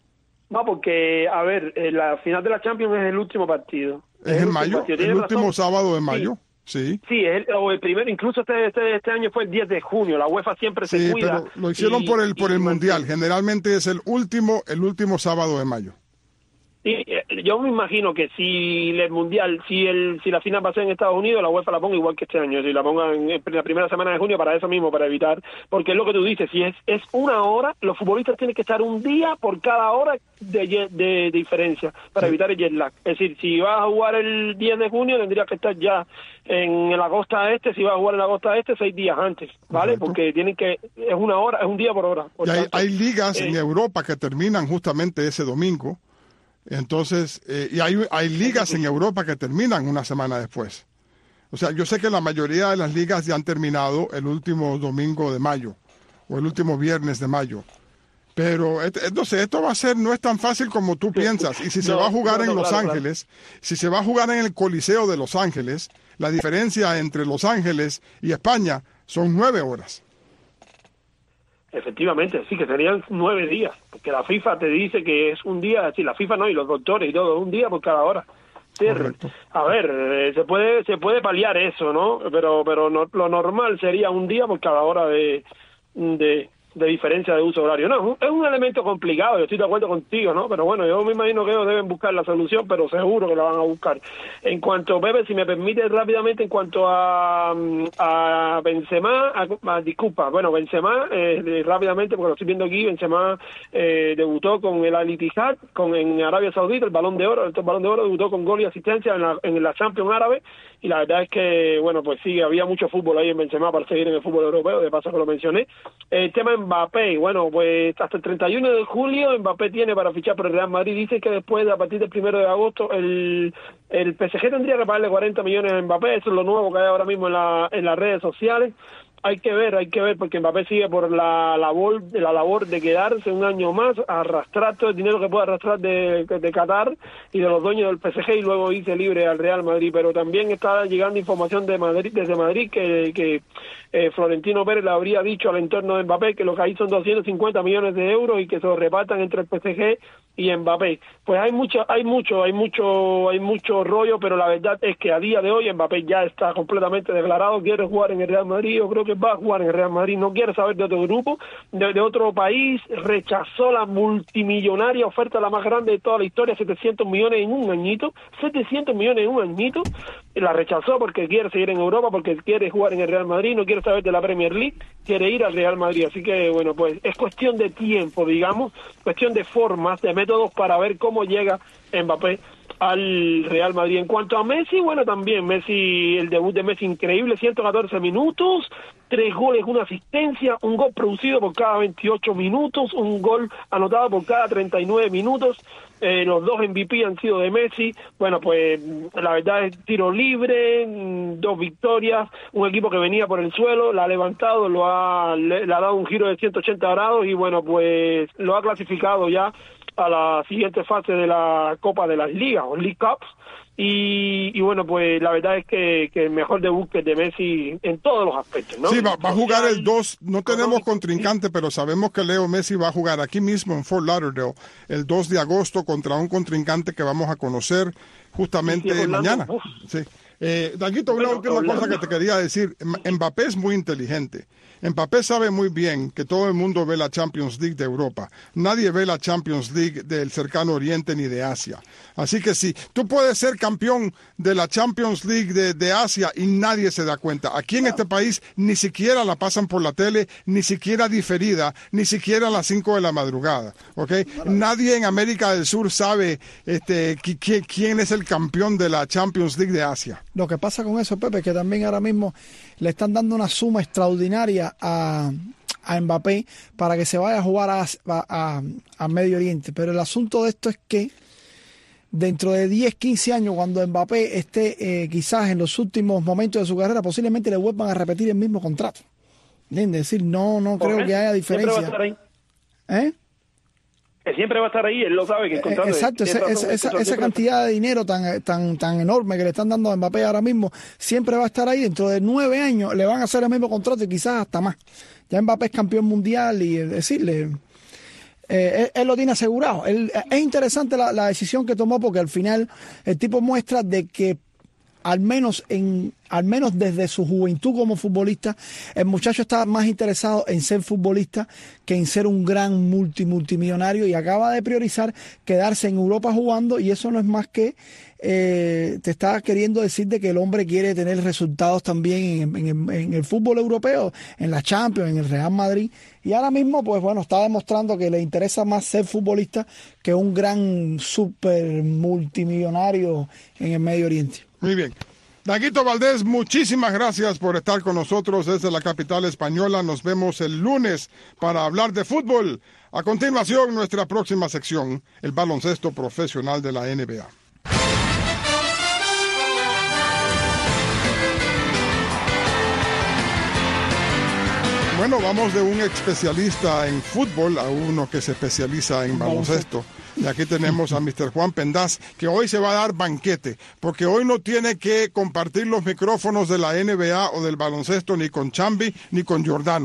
No, porque, a ver, eh, la final de la Champions es el último partido. ¿Es, ¿Es en mayo? ¿El último razón? sábado de mayo? Sí. Sí, sí es el, o el primero, incluso este, este este año fue el diez de junio. La UEFA siempre sí, se cuida. Pero lo hicieron y, por el por el Mundial. Generalmente es el último el último sábado de mayo. Sí, yo me imagino que si el Mundial, si el si la final va a ser en Estados Unidos, la UEFA la ponga igual que este año, si la ponga en, en la primera semana de junio, para eso mismo, para evitar, porque es lo que tú dices, si es es una hora, los futbolistas tienen que estar un día por cada hora de, de, de diferencia, para sí. evitar el jet lag. Es decir, si vas a jugar el diez de junio, tendrías que estar ya en la costa este, si vas a jugar en la costa este, seis días antes, ¿vale? Correcto. Porque tienen que, es una hora, es un día por hora. Por y hay, tanto, hay ligas eh, en Europa que terminan justamente ese domingo. Entonces, eh, y hay, hay ligas en Europa que terminan una semana después. O sea, yo sé que la mayoría de las ligas ya han terminado el último domingo de mayo o el último viernes de mayo. Pero, entonces, esto va a ser, no es tan fácil como tú piensas. Y si se no, va a jugar no, no, en Los claro, Ángeles, claro. si se va a jugar en el Coliseo de Los Ángeles, la diferencia entre Los Ángeles y España son nueve horas. Efectivamente, sí, que serían nueve días, porque la FIFA te dice que es un día, sí, la FIFA no, y los doctores y todo, un día por cada hora. Sí, a ver, eh, se puede se puede paliar eso, ¿no? Pero pero no, lo normal sería un día por cada hora de, de de diferencia de uso horario. No, es un elemento complicado, yo estoy de acuerdo contigo, ¿no? Pero bueno, yo me imagino que ellos deben buscar la solución, pero seguro que la van a buscar. En cuanto, Pepe, si me permite rápidamente, en cuanto a, a Benzema, a, a, disculpa, bueno, Benzema, eh, rápidamente, porque lo estoy viendo aquí, Benzema eh, debutó con el Al Ittihad, con en Arabia Saudita, el Balón de Oro, el Balón de Oro, debutó con gol y asistencia en la, en la Champions Árabe, y la verdad es que, bueno, pues sí, había mucho fútbol ahí en Benzema para seguir en el fútbol europeo, de paso que lo mencioné. El tema Mbappé, bueno, pues hasta el treinta y uno de julio Mbappé tiene para fichar por el Real Madrid. Dice que después, a partir del primero de agosto, el, el P S G tendría que pagarle cuarenta millones a Mbappé. Eso es lo nuevo que hay ahora mismo en, la, en las redes sociales. Hay que ver, hay que ver, porque Mbappé sigue por la labor, la labor de quedarse un año más, arrastrar todo el dinero que puede arrastrar de, de Qatar y de los dueños del P S G, y luego irse libre al Real Madrid. Pero también está llegando información de Madrid, desde Madrid, que, que eh, Florentino Pérez le habría dicho al entorno de Mbappé que lo que hay son doscientos cincuenta millones de euros y que se lo repartan entre el P S G y Mbappé. Pues hay mucho, hay mucho, hay mucho, hay mucho rollo, pero la verdad es que a día de hoy Mbappé ya está completamente declarado, quiere jugar en el Real Madrid. Yo creo que va a jugar en el Real Madrid, no quiere saber de otro grupo, de, de otro país. Rechazó la multimillonaria oferta, la más grande de toda la historia, setecientos millones en un añito, setecientos millones en un añito, la rechazó porque quiere seguir en Europa, porque quiere jugar en el Real Madrid, no quiere saber de la Premier League, quiere ir al Real Madrid. Así que, bueno, pues es cuestión de tiempo, digamos, cuestión de formas, de métodos para ver cómo llega Mbappé al Real Madrid. En cuanto a Messi, bueno, también Messi, el debut de Messi increíble, ciento catorce minutos, tres goles, una asistencia, un gol producido por cada veintiocho minutos, un gol anotado por cada treinta y nueve minutos. Eh, los dos M V P han sido de Messi. Bueno, pues la verdad es tiro libre, dos victorias, un equipo que venía por el suelo, la ha levantado, lo ha, le, le ha dado un giro de ciento ochenta grados y bueno, pues lo ha clasificado ya a la siguiente fase de la Copa de las Ligas o League Cups. Y, y bueno, pues la verdad es que, que el mejor debut que es de Messi en todos los aspectos, ¿no? Sí, va, va a jugar el dos, no tenemos contrincante, pero sabemos que Leo Messi va a jugar aquí mismo en Fort Lauderdale el dos de agosto contra un contrincante que vamos a conocer justamente sí, sí, mañana. Sí. Eh, Daguito, una bueno, última Orlando. cosa que te quería decir. Mbappé es muy inteligente. Mbappé sabe muy bien que todo el mundo ve la Champions League de Europa. Nadie ve la Champions League del cercano oriente ni de Asia. Así que sí, tú puedes ser campeón de la Champions League de, de Asia y nadie se da cuenta. Aquí en este país ni siquiera la pasan por la tele, ni siquiera diferida, ni siquiera a las cinco de la madrugada. ¿Okay? Nadie en América del Sur sabe este, qui, quién es el campeón de la Champions League de Asia. Lo que pasa con eso, Pepe, es que también ahora mismo le están dando una suma extraordinaria a, a Mbappé para que se vaya a jugar a, a, a Medio Oriente. Pero el asunto de esto es que dentro de diez, quince años, cuando Mbappé esté eh, quizás en los últimos momentos de su carrera, posiblemente le vuelvan a repetir el mismo contrato. ¿Entiendes? Es decir, no, no creo que haya diferencia. ¿Eh? Que siempre va a estar ahí, él lo sabe que el contrato exacto, ese, razón, esa, esa, esa cantidad de dinero tan, tan, tan enorme que le están dando a Mbappé ahora mismo, siempre va a estar ahí. Dentro de nueve años le van a hacer el mismo contrato y quizás hasta más. Ya Mbappé es campeón mundial y es decirle, eh, él, él lo tiene asegurado. Él, es interesante la, la decisión que tomó porque al final el tipo muestra de que al menos en al menos desde su juventud como futbolista, el muchacho está más interesado en ser futbolista que en ser un gran multi multimillonario, y acaba de priorizar quedarse en Europa jugando, y eso no es más que eh, te está queriendo decir de que el hombre quiere tener resultados también en, en, en el fútbol europeo, en la Champions, en el Real Madrid, y ahora mismo pues bueno, está demostrando que le interesa más ser futbolista que un gran super multimillonario en el Medio Oriente. Muy bien. Daguito Valdés, muchísimas gracias por estar con nosotros desde la capital española. Nos vemos el lunes para hablar de fútbol. A continuación, nuestra próxima sección, el baloncesto profesional de la N B A. Bueno, vamos de un especialista en fútbol a uno que se especializa en baloncesto. Y aquí tenemos a mister Juan Pendaz, que hoy se va a dar banquete, porque hoy no tiene que compartir los micrófonos de la N B A o del baloncesto ni con Chambi ni con Giordano.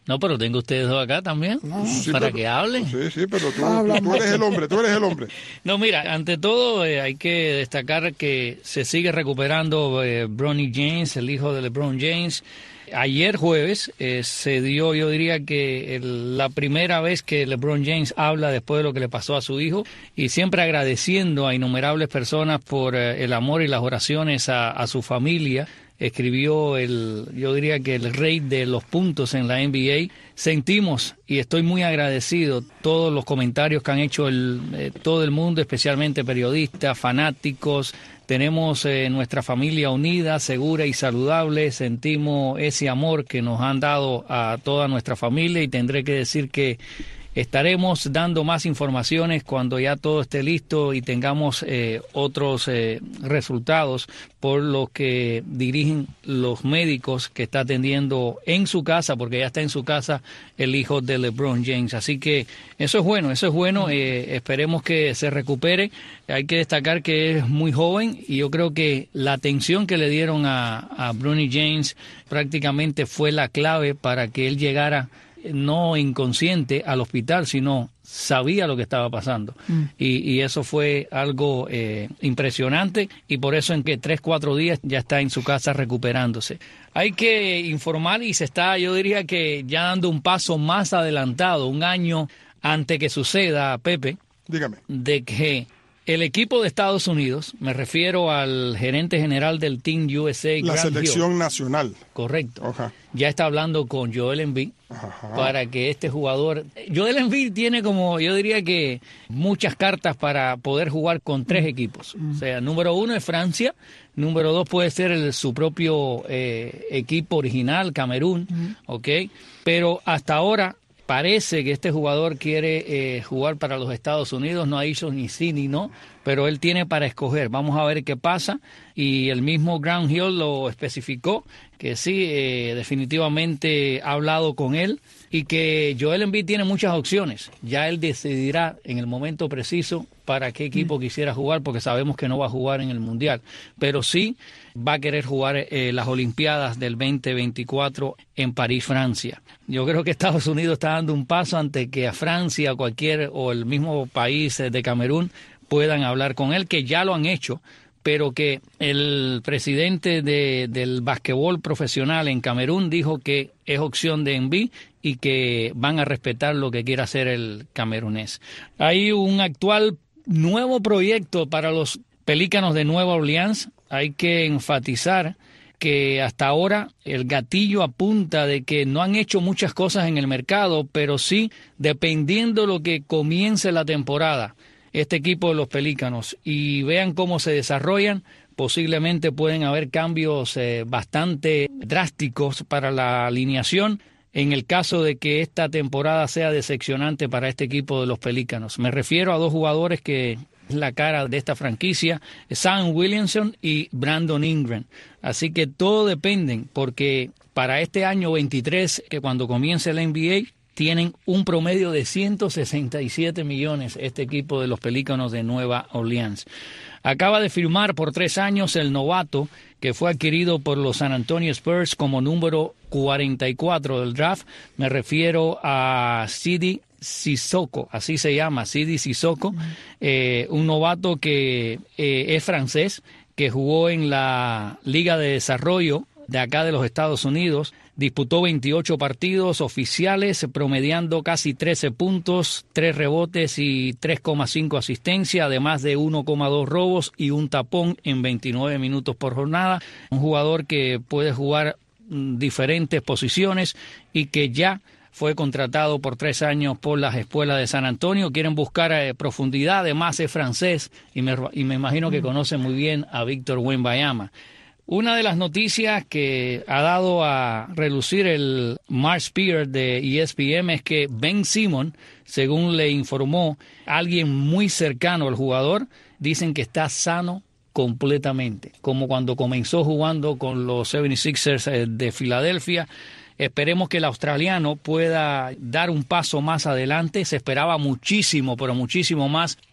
No, pero tengo ustedes dos acá también, no, sí, para pero, que hablen. Sí, sí, pero tú, tú, tú eres el hombre, tú eres el hombre. No, mira, ante todo eh, hay que destacar que se sigue recuperando eh, Bronny James, el hijo de LeBron James. Ayer jueves eh, se dio, yo diría que el, la primera vez que LeBron James habla después de lo que le pasó a su hijo, y siempre agradeciendo a innumerables personas por eh, el amor y las oraciones a, a su familia. Escribió el, yo diría que el rey de los puntos en la N B A. Sentimos y estoy muy agradecido todos los comentarios que han hecho el, eh, todo el mundo, especialmente periodistas, fanáticos. Tenemos eh, nuestra familia unida, segura y saludable. Sentimos ese amor que nos han dado a toda nuestra familia, y tendré que decir que estaremos dando más informaciones cuando ya todo esté listo y tengamos eh, otros eh, resultados por lo que dirigen los médicos que está atendiendo en su casa, porque ya está en su casa el hijo de LeBron James. Así que eso es bueno, eso es bueno. Eh, esperemos que se recupere. Hay que destacar que es muy joven, y yo creo que la atención que le dieron a, a Bronny James prácticamente fue la clave para que él llegara no inconsciente al hospital, sino sabía lo que estaba pasando. Mm. Y, y eso fue algo eh, impresionante, y por eso en que tres, cuatro días ya está en su casa recuperándose. Hay que informar, y se está, yo diría que ya dando un paso más adelantado, un año antes que suceda, Pepe. Dígame. De que el equipo de Estados Unidos, me refiero al gerente general del Team U S A, la Grant selección Hill, nacional. Correcto. Ajá. Ya está hablando con Joel Embiid. Ajá. Para que este jugador... Joel Embiid tiene como, yo diría que muchas cartas para poder jugar con tres equipos. Mm. O sea, número uno es Francia, número dos puede ser el, su propio eh, equipo original, Camerún, mm. ¿ok? Pero hasta ahora parece que este jugador quiere eh, jugar para los Estados Unidos, no ha dicho ni sí ni no, pero él tiene para escoger. Vamos a ver qué pasa, y el mismo Grant Hill lo especificó, que sí, eh, definitivamente ha hablado con él, y que Joel Embiid tiene muchas opciones. Ya él decidirá en el momento preciso para qué equipo quisiera jugar, porque sabemos que no va a jugar en el Mundial, pero sí va a querer jugar eh, las Olimpiadas del veinte veinticuatro en París, Francia. Yo creo que Estados Unidos está dando un paso antes que a Francia, cualquier, o el mismo país de Camerún puedan hablar con él, que ya lo han hecho, pero que el presidente de, del basquetbol profesional en Camerún dijo que es opción de Embiid y que van a respetar lo que quiera hacer el camerunés. Hay un actual nuevo proyecto para los Pelícanos de Nueva Orleans. Hay que enfatizar que hasta ahora el gatillo apunta de que no han hecho muchas cosas en el mercado, pero sí, dependiendo lo que comience la temporada, este equipo de los Pelícanos, y vean cómo se desarrollan, posiblemente pueden haber cambios eh, bastante drásticos para la alineación en el caso de que esta temporada sea decepcionante para este equipo de los Pelícanos. Me refiero a dos jugadores que es la cara de esta franquicia, Sam Williamson y Brandon Ingram. Así que todo depende, porque para este año veintitrés, que cuando comience la N B A, tienen un promedio de ciento sesenta y siete millones este equipo de los Pelícanos de Nueva Orleans. Acaba de firmar por tres años el novato que fue adquirido por los San Antonio Spurs como número cuarenta y cuatro del draft. Me refiero a Sidi Sissoko, así se llama, Sidi Sissoko, eh, un novato que eh, es francés, que jugó en la Liga de Desarrollo de acá de los Estados Unidos. Disputó veintiocho partidos oficiales, promediando casi trece puntos, tres rebotes y tres coma cinco asistencias, además de uno coma dos robos y un tapón en veintinueve minutos por jornada. Un jugador que puede jugar mm, diferentes posiciones y que ya fue contratado por tres años por las escuelas de San Antonio. Quieren buscar eh, profundidad, además es francés y me, y me imagino que conoce muy bien a Víctor Wembanyama. Una de las noticias que ha dado a relucir el Mark Spear de E S P N es que Ben Simmons, según le informó alguien muy cercano al jugador, dicen que está sano completamente, como cuando comenzó jugando con los setenta y seis ers de Filadelfia. Esperemos que el australiano pueda dar un paso más adelante. Se esperaba muchísimo, pero muchísimo más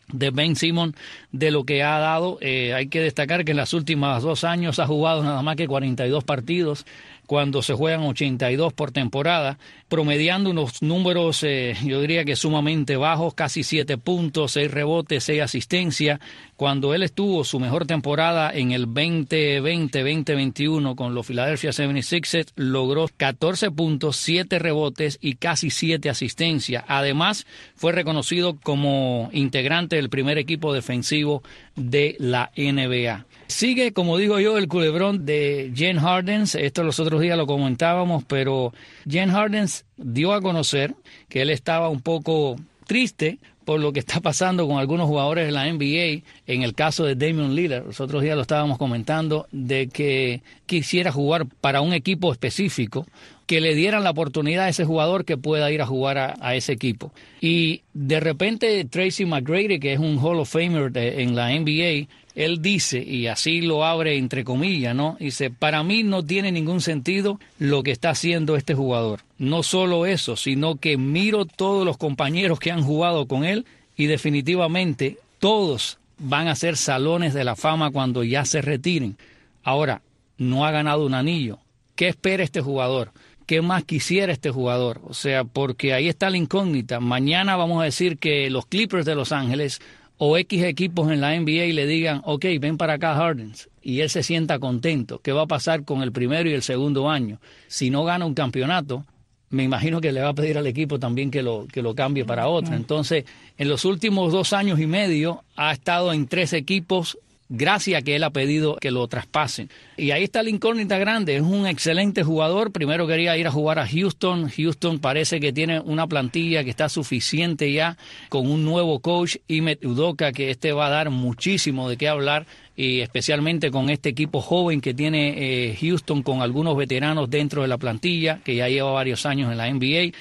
de Ben Simmons, de lo que ha dado. Eh, hay que destacar que en las últimas dos años ha jugado nada más que cuarenta y dos partidos, cuando se juegan ochenta y dos por temporada, promediando unos números, eh, yo diría que sumamente bajos, casi siete puntos, seis rebotes, seis asistencias. Cuando él estuvo su mejor temporada en el veinte veinte veinte veintiuno con los Philadelphia setenta y seis ers, logró catorce puntos, siete rebotes y casi siete asistencias. Además, fue reconocido como integrante del primer equipo defensivo de la N B A. Sigue, como digo yo, el culebrón de James Harden. Esto los otros días lo comentábamos, pero James Harden dio a conocer que él estaba un poco triste por lo que está pasando con algunos jugadores de la N B A. En el caso de Damian Lillard, los otros días lo estábamos comentando, de que quisiera jugar para un equipo específico, que le dieran la oportunidad a ese jugador que pueda ir a jugar a, a ese equipo. Y de repente Tracy McGrady, que es un Hall of Famer de, en la N B A, él dice, y así lo abre entre comillas, ¿no? Dice, para mí no tiene ningún sentido lo que está haciendo este jugador. No solo eso, sino que miro todos los compañeros que han jugado con él y definitivamente todos van a ser salones de la fama cuando ya se retiren. Ahora, no ha ganado un anillo. ¿Qué espera este jugador? ¿Qué más quisiera este jugador? O sea, porque ahí está la incógnita. Mañana vamos a decir que los Clippers de Los Ángeles o X equipos en la N B A le digan, ok, ven para acá Harden, y él se sienta contento. ¿Qué va a pasar con el primero y el segundo año? Si no gana un campeonato, me imagino que le va a pedir al equipo también que lo, que lo cambie para otro. Entonces, en los últimos dos años y medio ha estado en tres equipos, gracias a que él ha pedido que lo traspasen. Y ahí está la incógnita grande. Es un excelente jugador. Primero quería ir a jugar a Houston. Houston parece que tiene una plantilla que está suficiente ya, con un nuevo coach, Ime Udoka, que este va a dar muchísimo de qué hablar, y especialmente con este equipo joven que tiene eh, Houston, con algunos veteranos dentro de la plantilla, que ya lleva varios años en la N B A.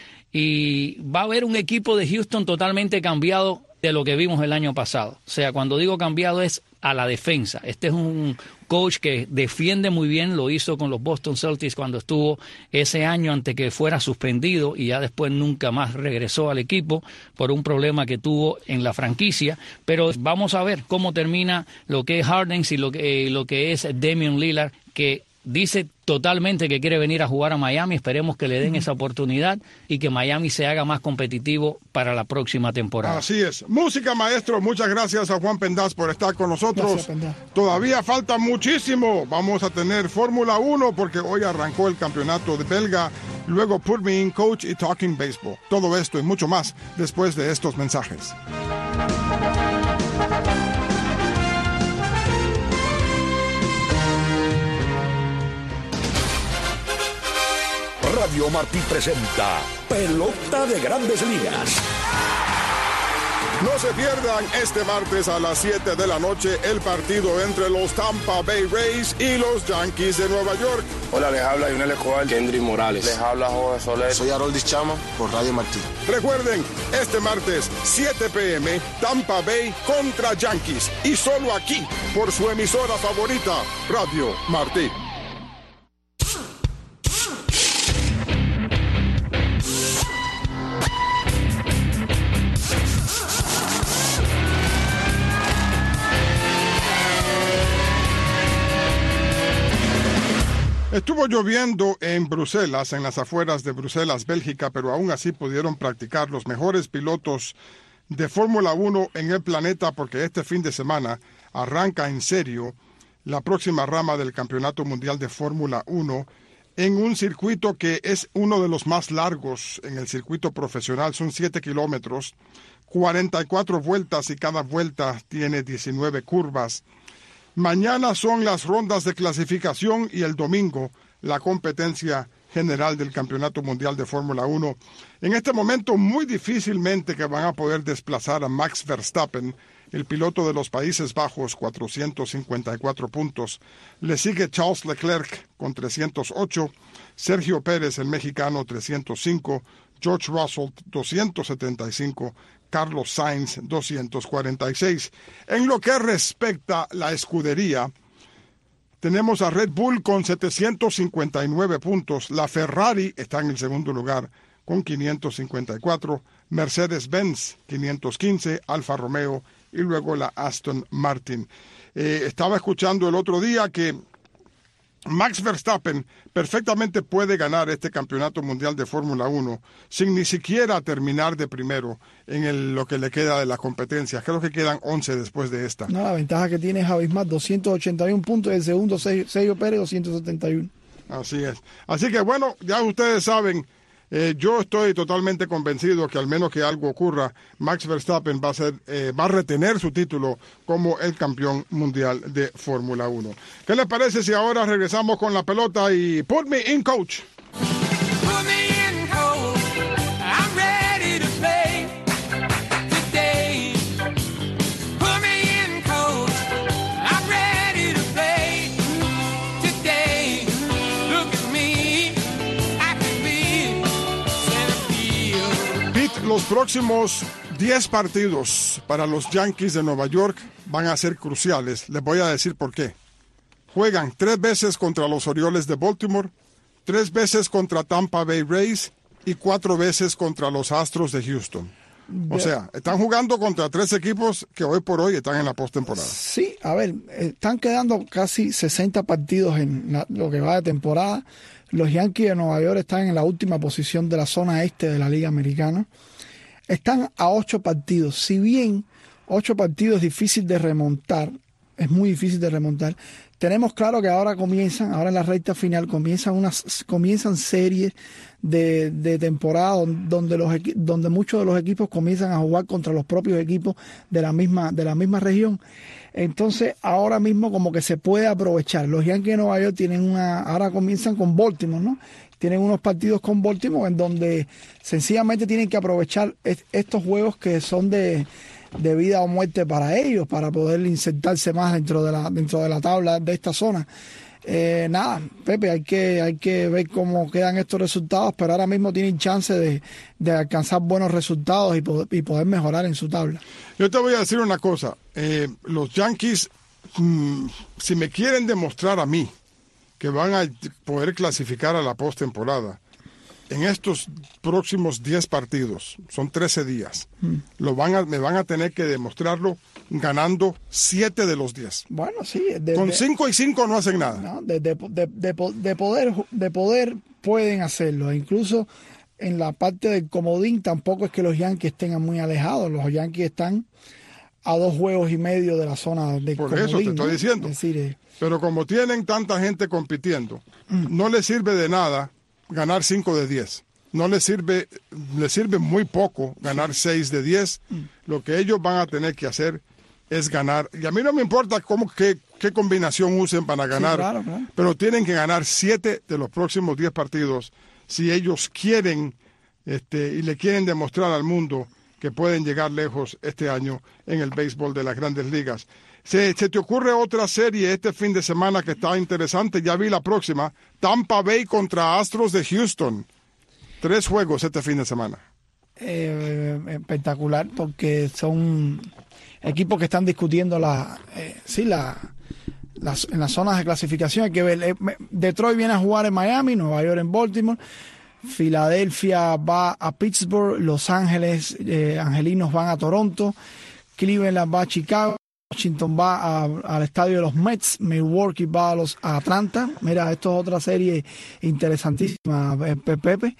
Y va a haber un equipo de Houston totalmente cambiado de lo que vimos el año pasado. O sea, cuando digo cambiado es a la defensa. Este es un coach que defiende muy bien, lo hizo con los Boston Celtics cuando estuvo ese año antes que fuera suspendido, y ya después nunca más regresó al equipo por un problema que tuvo en la franquicia. Pero vamos a ver cómo termina lo que es Harden y lo que, eh, lo que es Damian Lillard, que dice totalmente que quiere venir a jugar a Miami. Esperemos que le den esa oportunidad y que Miami se haga más competitivo para la próxima temporada. Así es. Música, maestro. Muchas gracias a Juan Pendas por estar con nosotros. Gracias, todavía falta muchísimo. Vamos a tener Fórmula uno porque hoy arrancó el campeonato de belga. Luego Put Me In Coach y Talking Baseball. Todo esto y mucho más después de estos mensajes. Radio Martí presenta Pelota de Grandes Ligas. No se pierdan este martes a las siete de la noche el partido entre los Tampa Bay Rays y los Yankees de Nueva York. Hola, les habla Yunel Escobar, Kendry Morales. Les habla Jorge Soler. Soy Haroldis Chama por Radio Martí. Recuerden, este martes, siete p m, Tampa Bay contra Yankees. Y solo aquí, por su emisora favorita, Radio Martí. Estuvo lloviendo en Bruselas, en las afueras de Bruselas, Bélgica, pero aún así pudieron practicar los mejores pilotos de Fórmula uno en el planeta, porque este fin de semana arranca en serio la próxima rama del Campeonato Mundial de Fórmula uno en un circuito que es uno de los más largos en el circuito profesional. Son siete kilómetros, cuarenta y cuatro vueltas y cada vuelta tiene diecinueve curvas. Mañana son las rondas de clasificación y el domingo la competencia general del Campeonato Mundial de Fórmula uno. En este momento muy difícilmente que van a poder desplazar a Max Verstappen, el piloto de los Países Bajos, cuatrocientos cincuenta y cuatro puntos. Le sigue Charles Leclerc con trescientos ocho, Sergio Pérez, el mexicano, trescientos cinco, George Russell, doscientos setenta y cinco, Carlos Sainz, doscientos cuarenta y seis. En lo que respecta a la escudería, tenemos a Red Bull con setecientos cincuenta y nueve puntos. La Ferrari está en el segundo lugar con quinientos cincuenta y cuatro. Mercedes-Benz, quinientos quince. Alfa Romeo, y luego la Aston Martin. Eh, estaba escuchando el otro día que Max Verstappen perfectamente puede ganar este campeonato mundial de Fórmula uno sin ni siquiera terminar de primero en el, lo que le queda de la competencia. Creo que quedan once después de esta. No, la ventaja que tiene es abismal, doscientos ochenta y uno puntos, el segundo Sergio Pérez doscientos setenta y uno. Así es. Así que bueno, ya ustedes saben, eh, yo estoy totalmente convencido que al menos que algo ocurra, Max Verstappen va a ser, eh, va a retener su título como el campeón mundial de Fórmula uno. ¿Qué les parece si ahora regresamos con la pelota y put me in, coach? Put me in, coach. I'm ready to play today. Put me in, coach. I'm ready to play today. Look at me. I can be center field. Pete, los próximos diez partidos para los Yankees de Nueva York van a ser cruciales. Les voy a decir por qué. Juegan tres veces contra los Orioles de Baltimore, tres veces contra Tampa Bay Rays y cuatro veces contra los Astros de Houston. O sea, están jugando contra tres equipos que hoy por hoy están en la postemporada. Sí, a ver, están quedando casi sesenta partidos en la, lo que va de temporada. Los Yankees de Nueva York están en la última posición de la zona este de la Liga Americana. Están a ocho partidos. Si bien ocho partidos es difícil de remontar, es muy difícil de remontar, tenemos claro que ahora comienzan, ahora en la recta final, comienzan unas comienzan series de, de temporada donde los donde muchos de los equipos comienzan a jugar contra los propios equipos de la misma de la misma región. Entonces, ahora mismo como que se puede aprovechar. Los Yankees de Nueva York tienen una, ahora comienzan con Baltimore, ¿no? Tienen unos partidos con Baltimore en donde sencillamente tienen que aprovechar est- estos juegos que son de de vida o muerte para ellos, para poder insertarse más dentro de la dentro de la tabla de esta zona. Eh, nada, Pepe, hay que hay que ver cómo quedan estos resultados, pero ahora mismo tienen chance de, de alcanzar buenos resultados y poder, y poder mejorar en su tabla. Yo te voy a decir una cosa, eh, los Yankees, mmm, si me quieren demostrar a mí que van a poder clasificar a la postemporada, en estos próximos diez partidos, son trece días, mm. lo van a, me van a tener que demostrarlo ganando siete de los diez. Bueno, sí. De, Con de, cinco y cinco no hacen nada. No, de, de, de, de, de, poder, de poder pueden hacerlo. Incluso en la parte del comodín tampoco es que los Yankees estén muy alejados. Los Yankees están a dos juegos y medio de la zona del Por comodín. Por eso te estoy ¿no? diciendo. Es decir, eh, Pero como tienen tanta gente compitiendo, mm. no les sirve de nada ganar cinco de diez. No les sirve, les sirve muy poco ganar seis de diez. Mm. Lo que ellos van a tener que hacer es ganar. Y a mí no me importa cómo, qué, qué combinación usen para ganar, sí, claro, claro. pero tienen que ganar siete de los próximos diez partidos si ellos quieren este, y le quieren demostrar al mundo que pueden llegar lejos este año en el béisbol de las Grandes Ligas. ¿Se, ¿Se te ocurre otra serie este fin de semana que está interesante? Ya vi la próxima. Tampa Bay contra Astros de Houston. Tres juegos este fin de semana. Eh, espectacular, porque son equipos que están discutiendo la, eh, sí, la, las, en las zonas de clasificación. Hay que ver. Eh, Detroit viene a jugar en Miami, Nueva York en Baltimore. Filadelfia va a Pittsburgh. Los Ángeles, eh, Angelinos van a Toronto. Cleveland va a Chicago. Washington va a, al estadio de los Mets, Milwaukee va a los a Atlanta. Mira, esto es otra serie interesantísima, Pepe.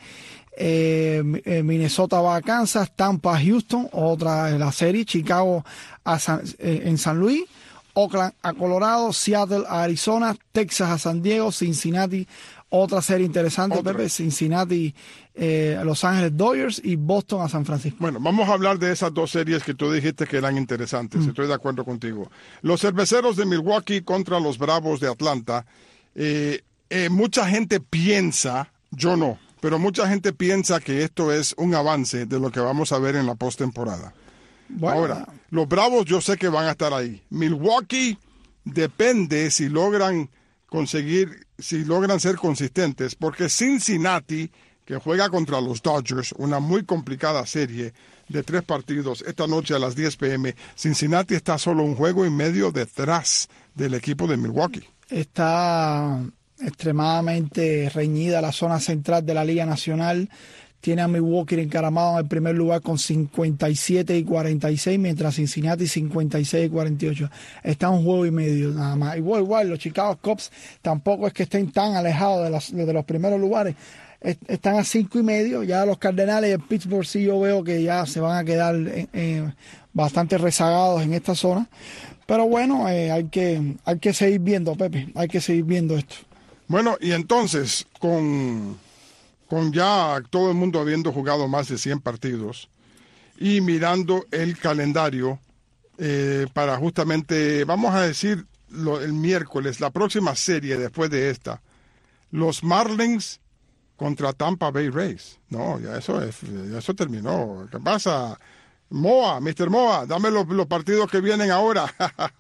Eh, Minnesota va a Kansas, Tampa a Houston, otra de la serie, Chicago a San, eh, en San Luis, Oakland a Colorado, Seattle a Arizona, Texas a San Diego, Cincinnati, otra serie interesante, otra. Pepe, Cincinnati, eh, Los Ángeles Dodgers y Boston a San Francisco. Bueno, vamos a hablar de esas dos series que tú dijiste que eran interesantes, mm. estoy de acuerdo contigo. Los Cerveceros de Milwaukee contra los Bravos de Atlanta. Eh, eh, mucha gente piensa, yo no, pero mucha gente piensa que esto es un avance de lo que vamos a ver en la postemporada. Bueno. Ahora, los Bravos yo sé que van a estar ahí. Milwaukee depende si logran conseguir, si logran ser consistentes, porque Cincinnati, que juega contra los Dodgers, una muy complicada serie de tres partidos esta noche a las diez pe eme, Cincinnati está solo un juego y medio detrás del equipo de Milwaukee. Está extremadamente reñida la zona central de la Liga Nacional. tiene a Milwaukee encaramado en el primer lugar con cincuenta y siete y cuarenta y seis, mientras Cincinnati cincuenta y seis y cuarenta y ocho. Está un juego y medio nada más. Igual, igual, los Chicago Cubs tampoco es que estén tan alejados de los, de los primeros lugares. Están a cinco y medio. Ya los Cardenales y el Pittsburgh sí yo veo que ya se van a quedar eh, eh, bastante rezagados en esta zona. Pero bueno, eh, hay que hay que seguir viendo, Pepe, hay que seguir viendo esto. Bueno, y entonces, con, con ya todo el mundo habiendo jugado más de cien partidos y mirando el calendario eh, para justamente, vamos a decir, lo, el miércoles, la próxima serie después de esta, los Marlins contra Tampa Bay Rays. No, ya eso, es, ya eso terminó. ¿Qué pasa? Moa, mister Moa, dame los, los partidos que vienen ahora.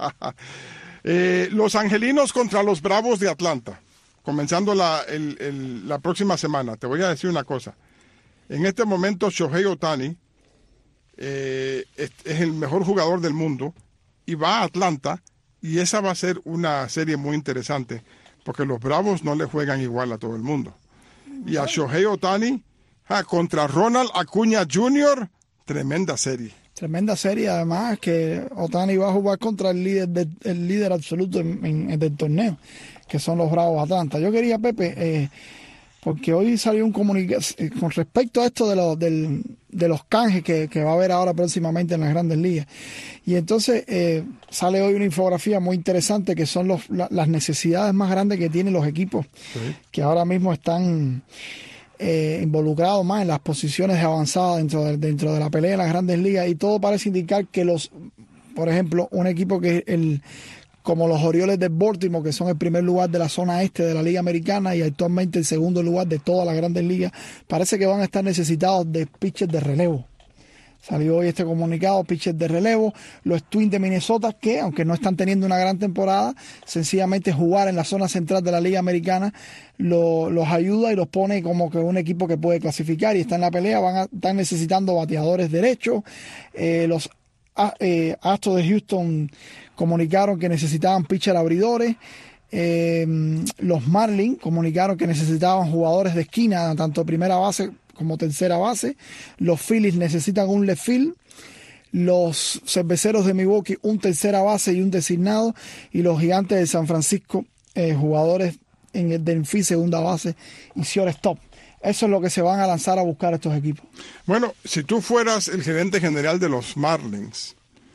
eh, los Angelinos contra los Bravos de Atlanta. Comenzando la, el, el, la próxima semana. Te voy a decir una cosa. En este momento Shohei Ohtani eh, es, es el mejor jugador del mundo y va a Atlanta, y esa va a ser una serie muy interesante porque los Bravos no le juegan igual a todo el mundo. Y a Shohei Ohtani ah, contra Ronald Acuña junior, tremenda serie. Tremenda serie, además que Ohtani va a jugar contra el líder de, el líder absoluto en, en, del torneo, que son los Bravos de Atlanta. Yo quería, Pepe, eh, porque hoy salió un comunicado eh, con respecto a esto de, lo, del, de los canjes que, que va a haber ahora próximamente en las Grandes Ligas. Y entonces eh, sale hoy una infografía muy interesante que son los, la, las necesidades más grandes que tienen los equipos, sí, que ahora mismo están eh, involucrados más en las posiciones de avanzada dentro de, dentro de la pelea de las Grandes Ligas, y todo parece indicar que los, por ejemplo, un equipo que el como los Orioles de Baltimore, que son el primer lugar de la zona este de la Liga Americana y actualmente el segundo lugar de todas las Grandes Ligas, parece que van a estar necesitados de pitchers de relevo. Salió hoy este comunicado, pitchers de relevo. Los Twins de Minnesota, que aunque no están teniendo una gran temporada, sencillamente jugar en la zona central de la Liga Americana lo, los ayuda y los pone como que un equipo que puede clasificar y está en la pelea. Van a estar necesitando bateadores derechos. Eh, los eh, Astros de Houston comunicaron que necesitaban pitcher abridores. Eh, los Marlins comunicaron que necesitaban jugadores de esquina, tanto primera base como tercera base. Los Phillies necesitan un left field. Los Cerveceros de Milwaukee un tercera base y un designado. Y los Gigantes de San Francisco, eh, jugadores en el Denfi, segunda base y shortstop. Eso es lo que se van a lanzar a buscar estos equipos. Bueno, si tú fueras el gerente general de los Marlins,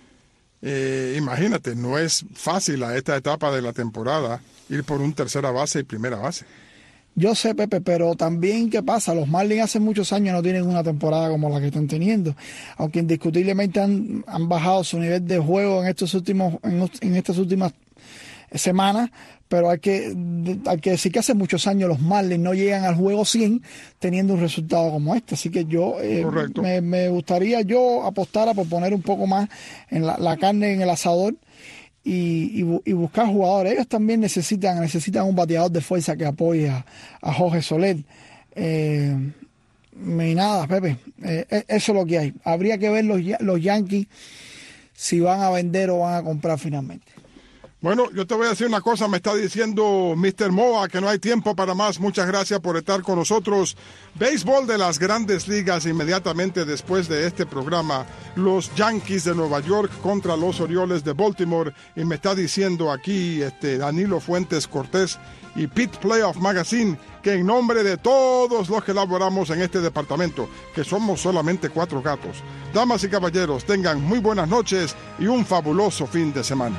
eh, imagínate, no es fácil a esta etapa de la temporada ir por un tercera base y primera base. Yo sé, Pepe, pero también, ¿qué pasa? Los Marlins hace muchos años no tienen una temporada como la que están teniendo, aunque indiscutiblemente han, han bajado su nivel de juego en estos últimos en, en estas últimas semanas, pero hay que, hay que decir que hace muchos años los Marlins no llegan al juego cien teniendo un resultado como este, así que yo eh, me, me gustaría yo apostara por poner un poco más en la, la carne en el asador Y, y, y buscar jugadores. Ellos también necesitan necesitan un bateador de fuerza que apoye a, a Jorge Soler. Eh, y nada, Pepe, eh, eso es lo que hay. Habría que ver los, los Yankees si van a vender o van a comprar finalmente. Bueno, yo te voy a decir una cosa, me está diciendo mister Moa que no hay tiempo para más. Muchas gracias por estar con nosotros. Béisbol de las Grandes Ligas inmediatamente después de este programa. Los Yankees de Nueva York contra los Orioles de Baltimore. Y me está diciendo aquí este Danilo Fuentes Cortés y Pit Playoff Magazine que en nombre de todos los que laboramos en este departamento, que somos solamente cuatro gatos, damas y caballeros, tengan muy buenas noches y un fabuloso fin de semana.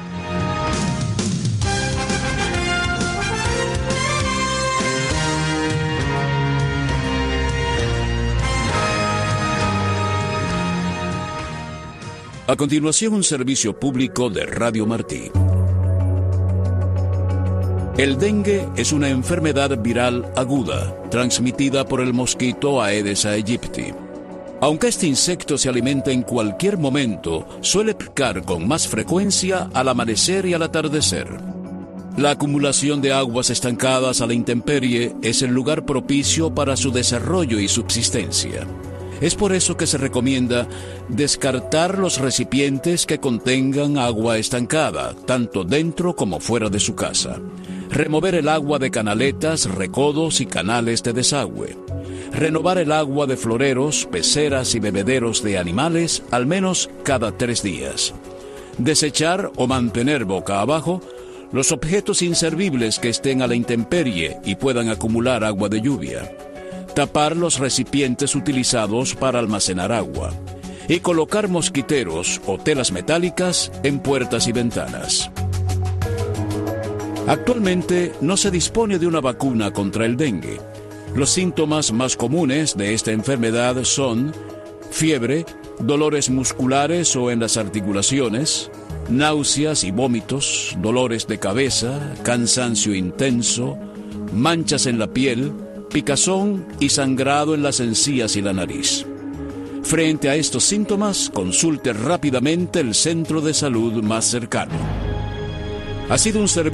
A continuación, un servicio público de Radio Martí. El dengue es una enfermedad viral aguda, transmitida por el mosquito Aedes aegypti. Aunque este insecto se alimenta en cualquier momento, suele picar con más frecuencia al amanecer y al atardecer. La acumulación de aguas estancadas a la intemperie es el lugar propicio para su desarrollo y subsistencia. Es por eso que se recomienda descartar los recipientes que contengan agua estancada, tanto dentro como fuera de su casa. Remover el agua de canaletas, recodos y canales de desagüe. Renovar el agua de floreros, peceras y bebederos de animales al menos cada tres días. Desechar o mantener boca abajo los objetos inservibles que estén a la intemperie y puedan acumular agua de lluvia. Tapar los recipientes utilizados para almacenar agua. Y colocar mosquiteros o telas metálicas en puertas y ventanas. Actualmente no se dispone de una vacuna contra el dengue. Los síntomas más comunes de esta enfermedad son fiebre, dolores musculares o en las articulaciones, náuseas y vómitos, dolores de cabeza, cansancio intenso, manchas en la piel, picazón y sangrado en las encías y la nariz. Frente a estos síntomas, consulte rápidamente el centro de salud más cercano. Ha sido un servicio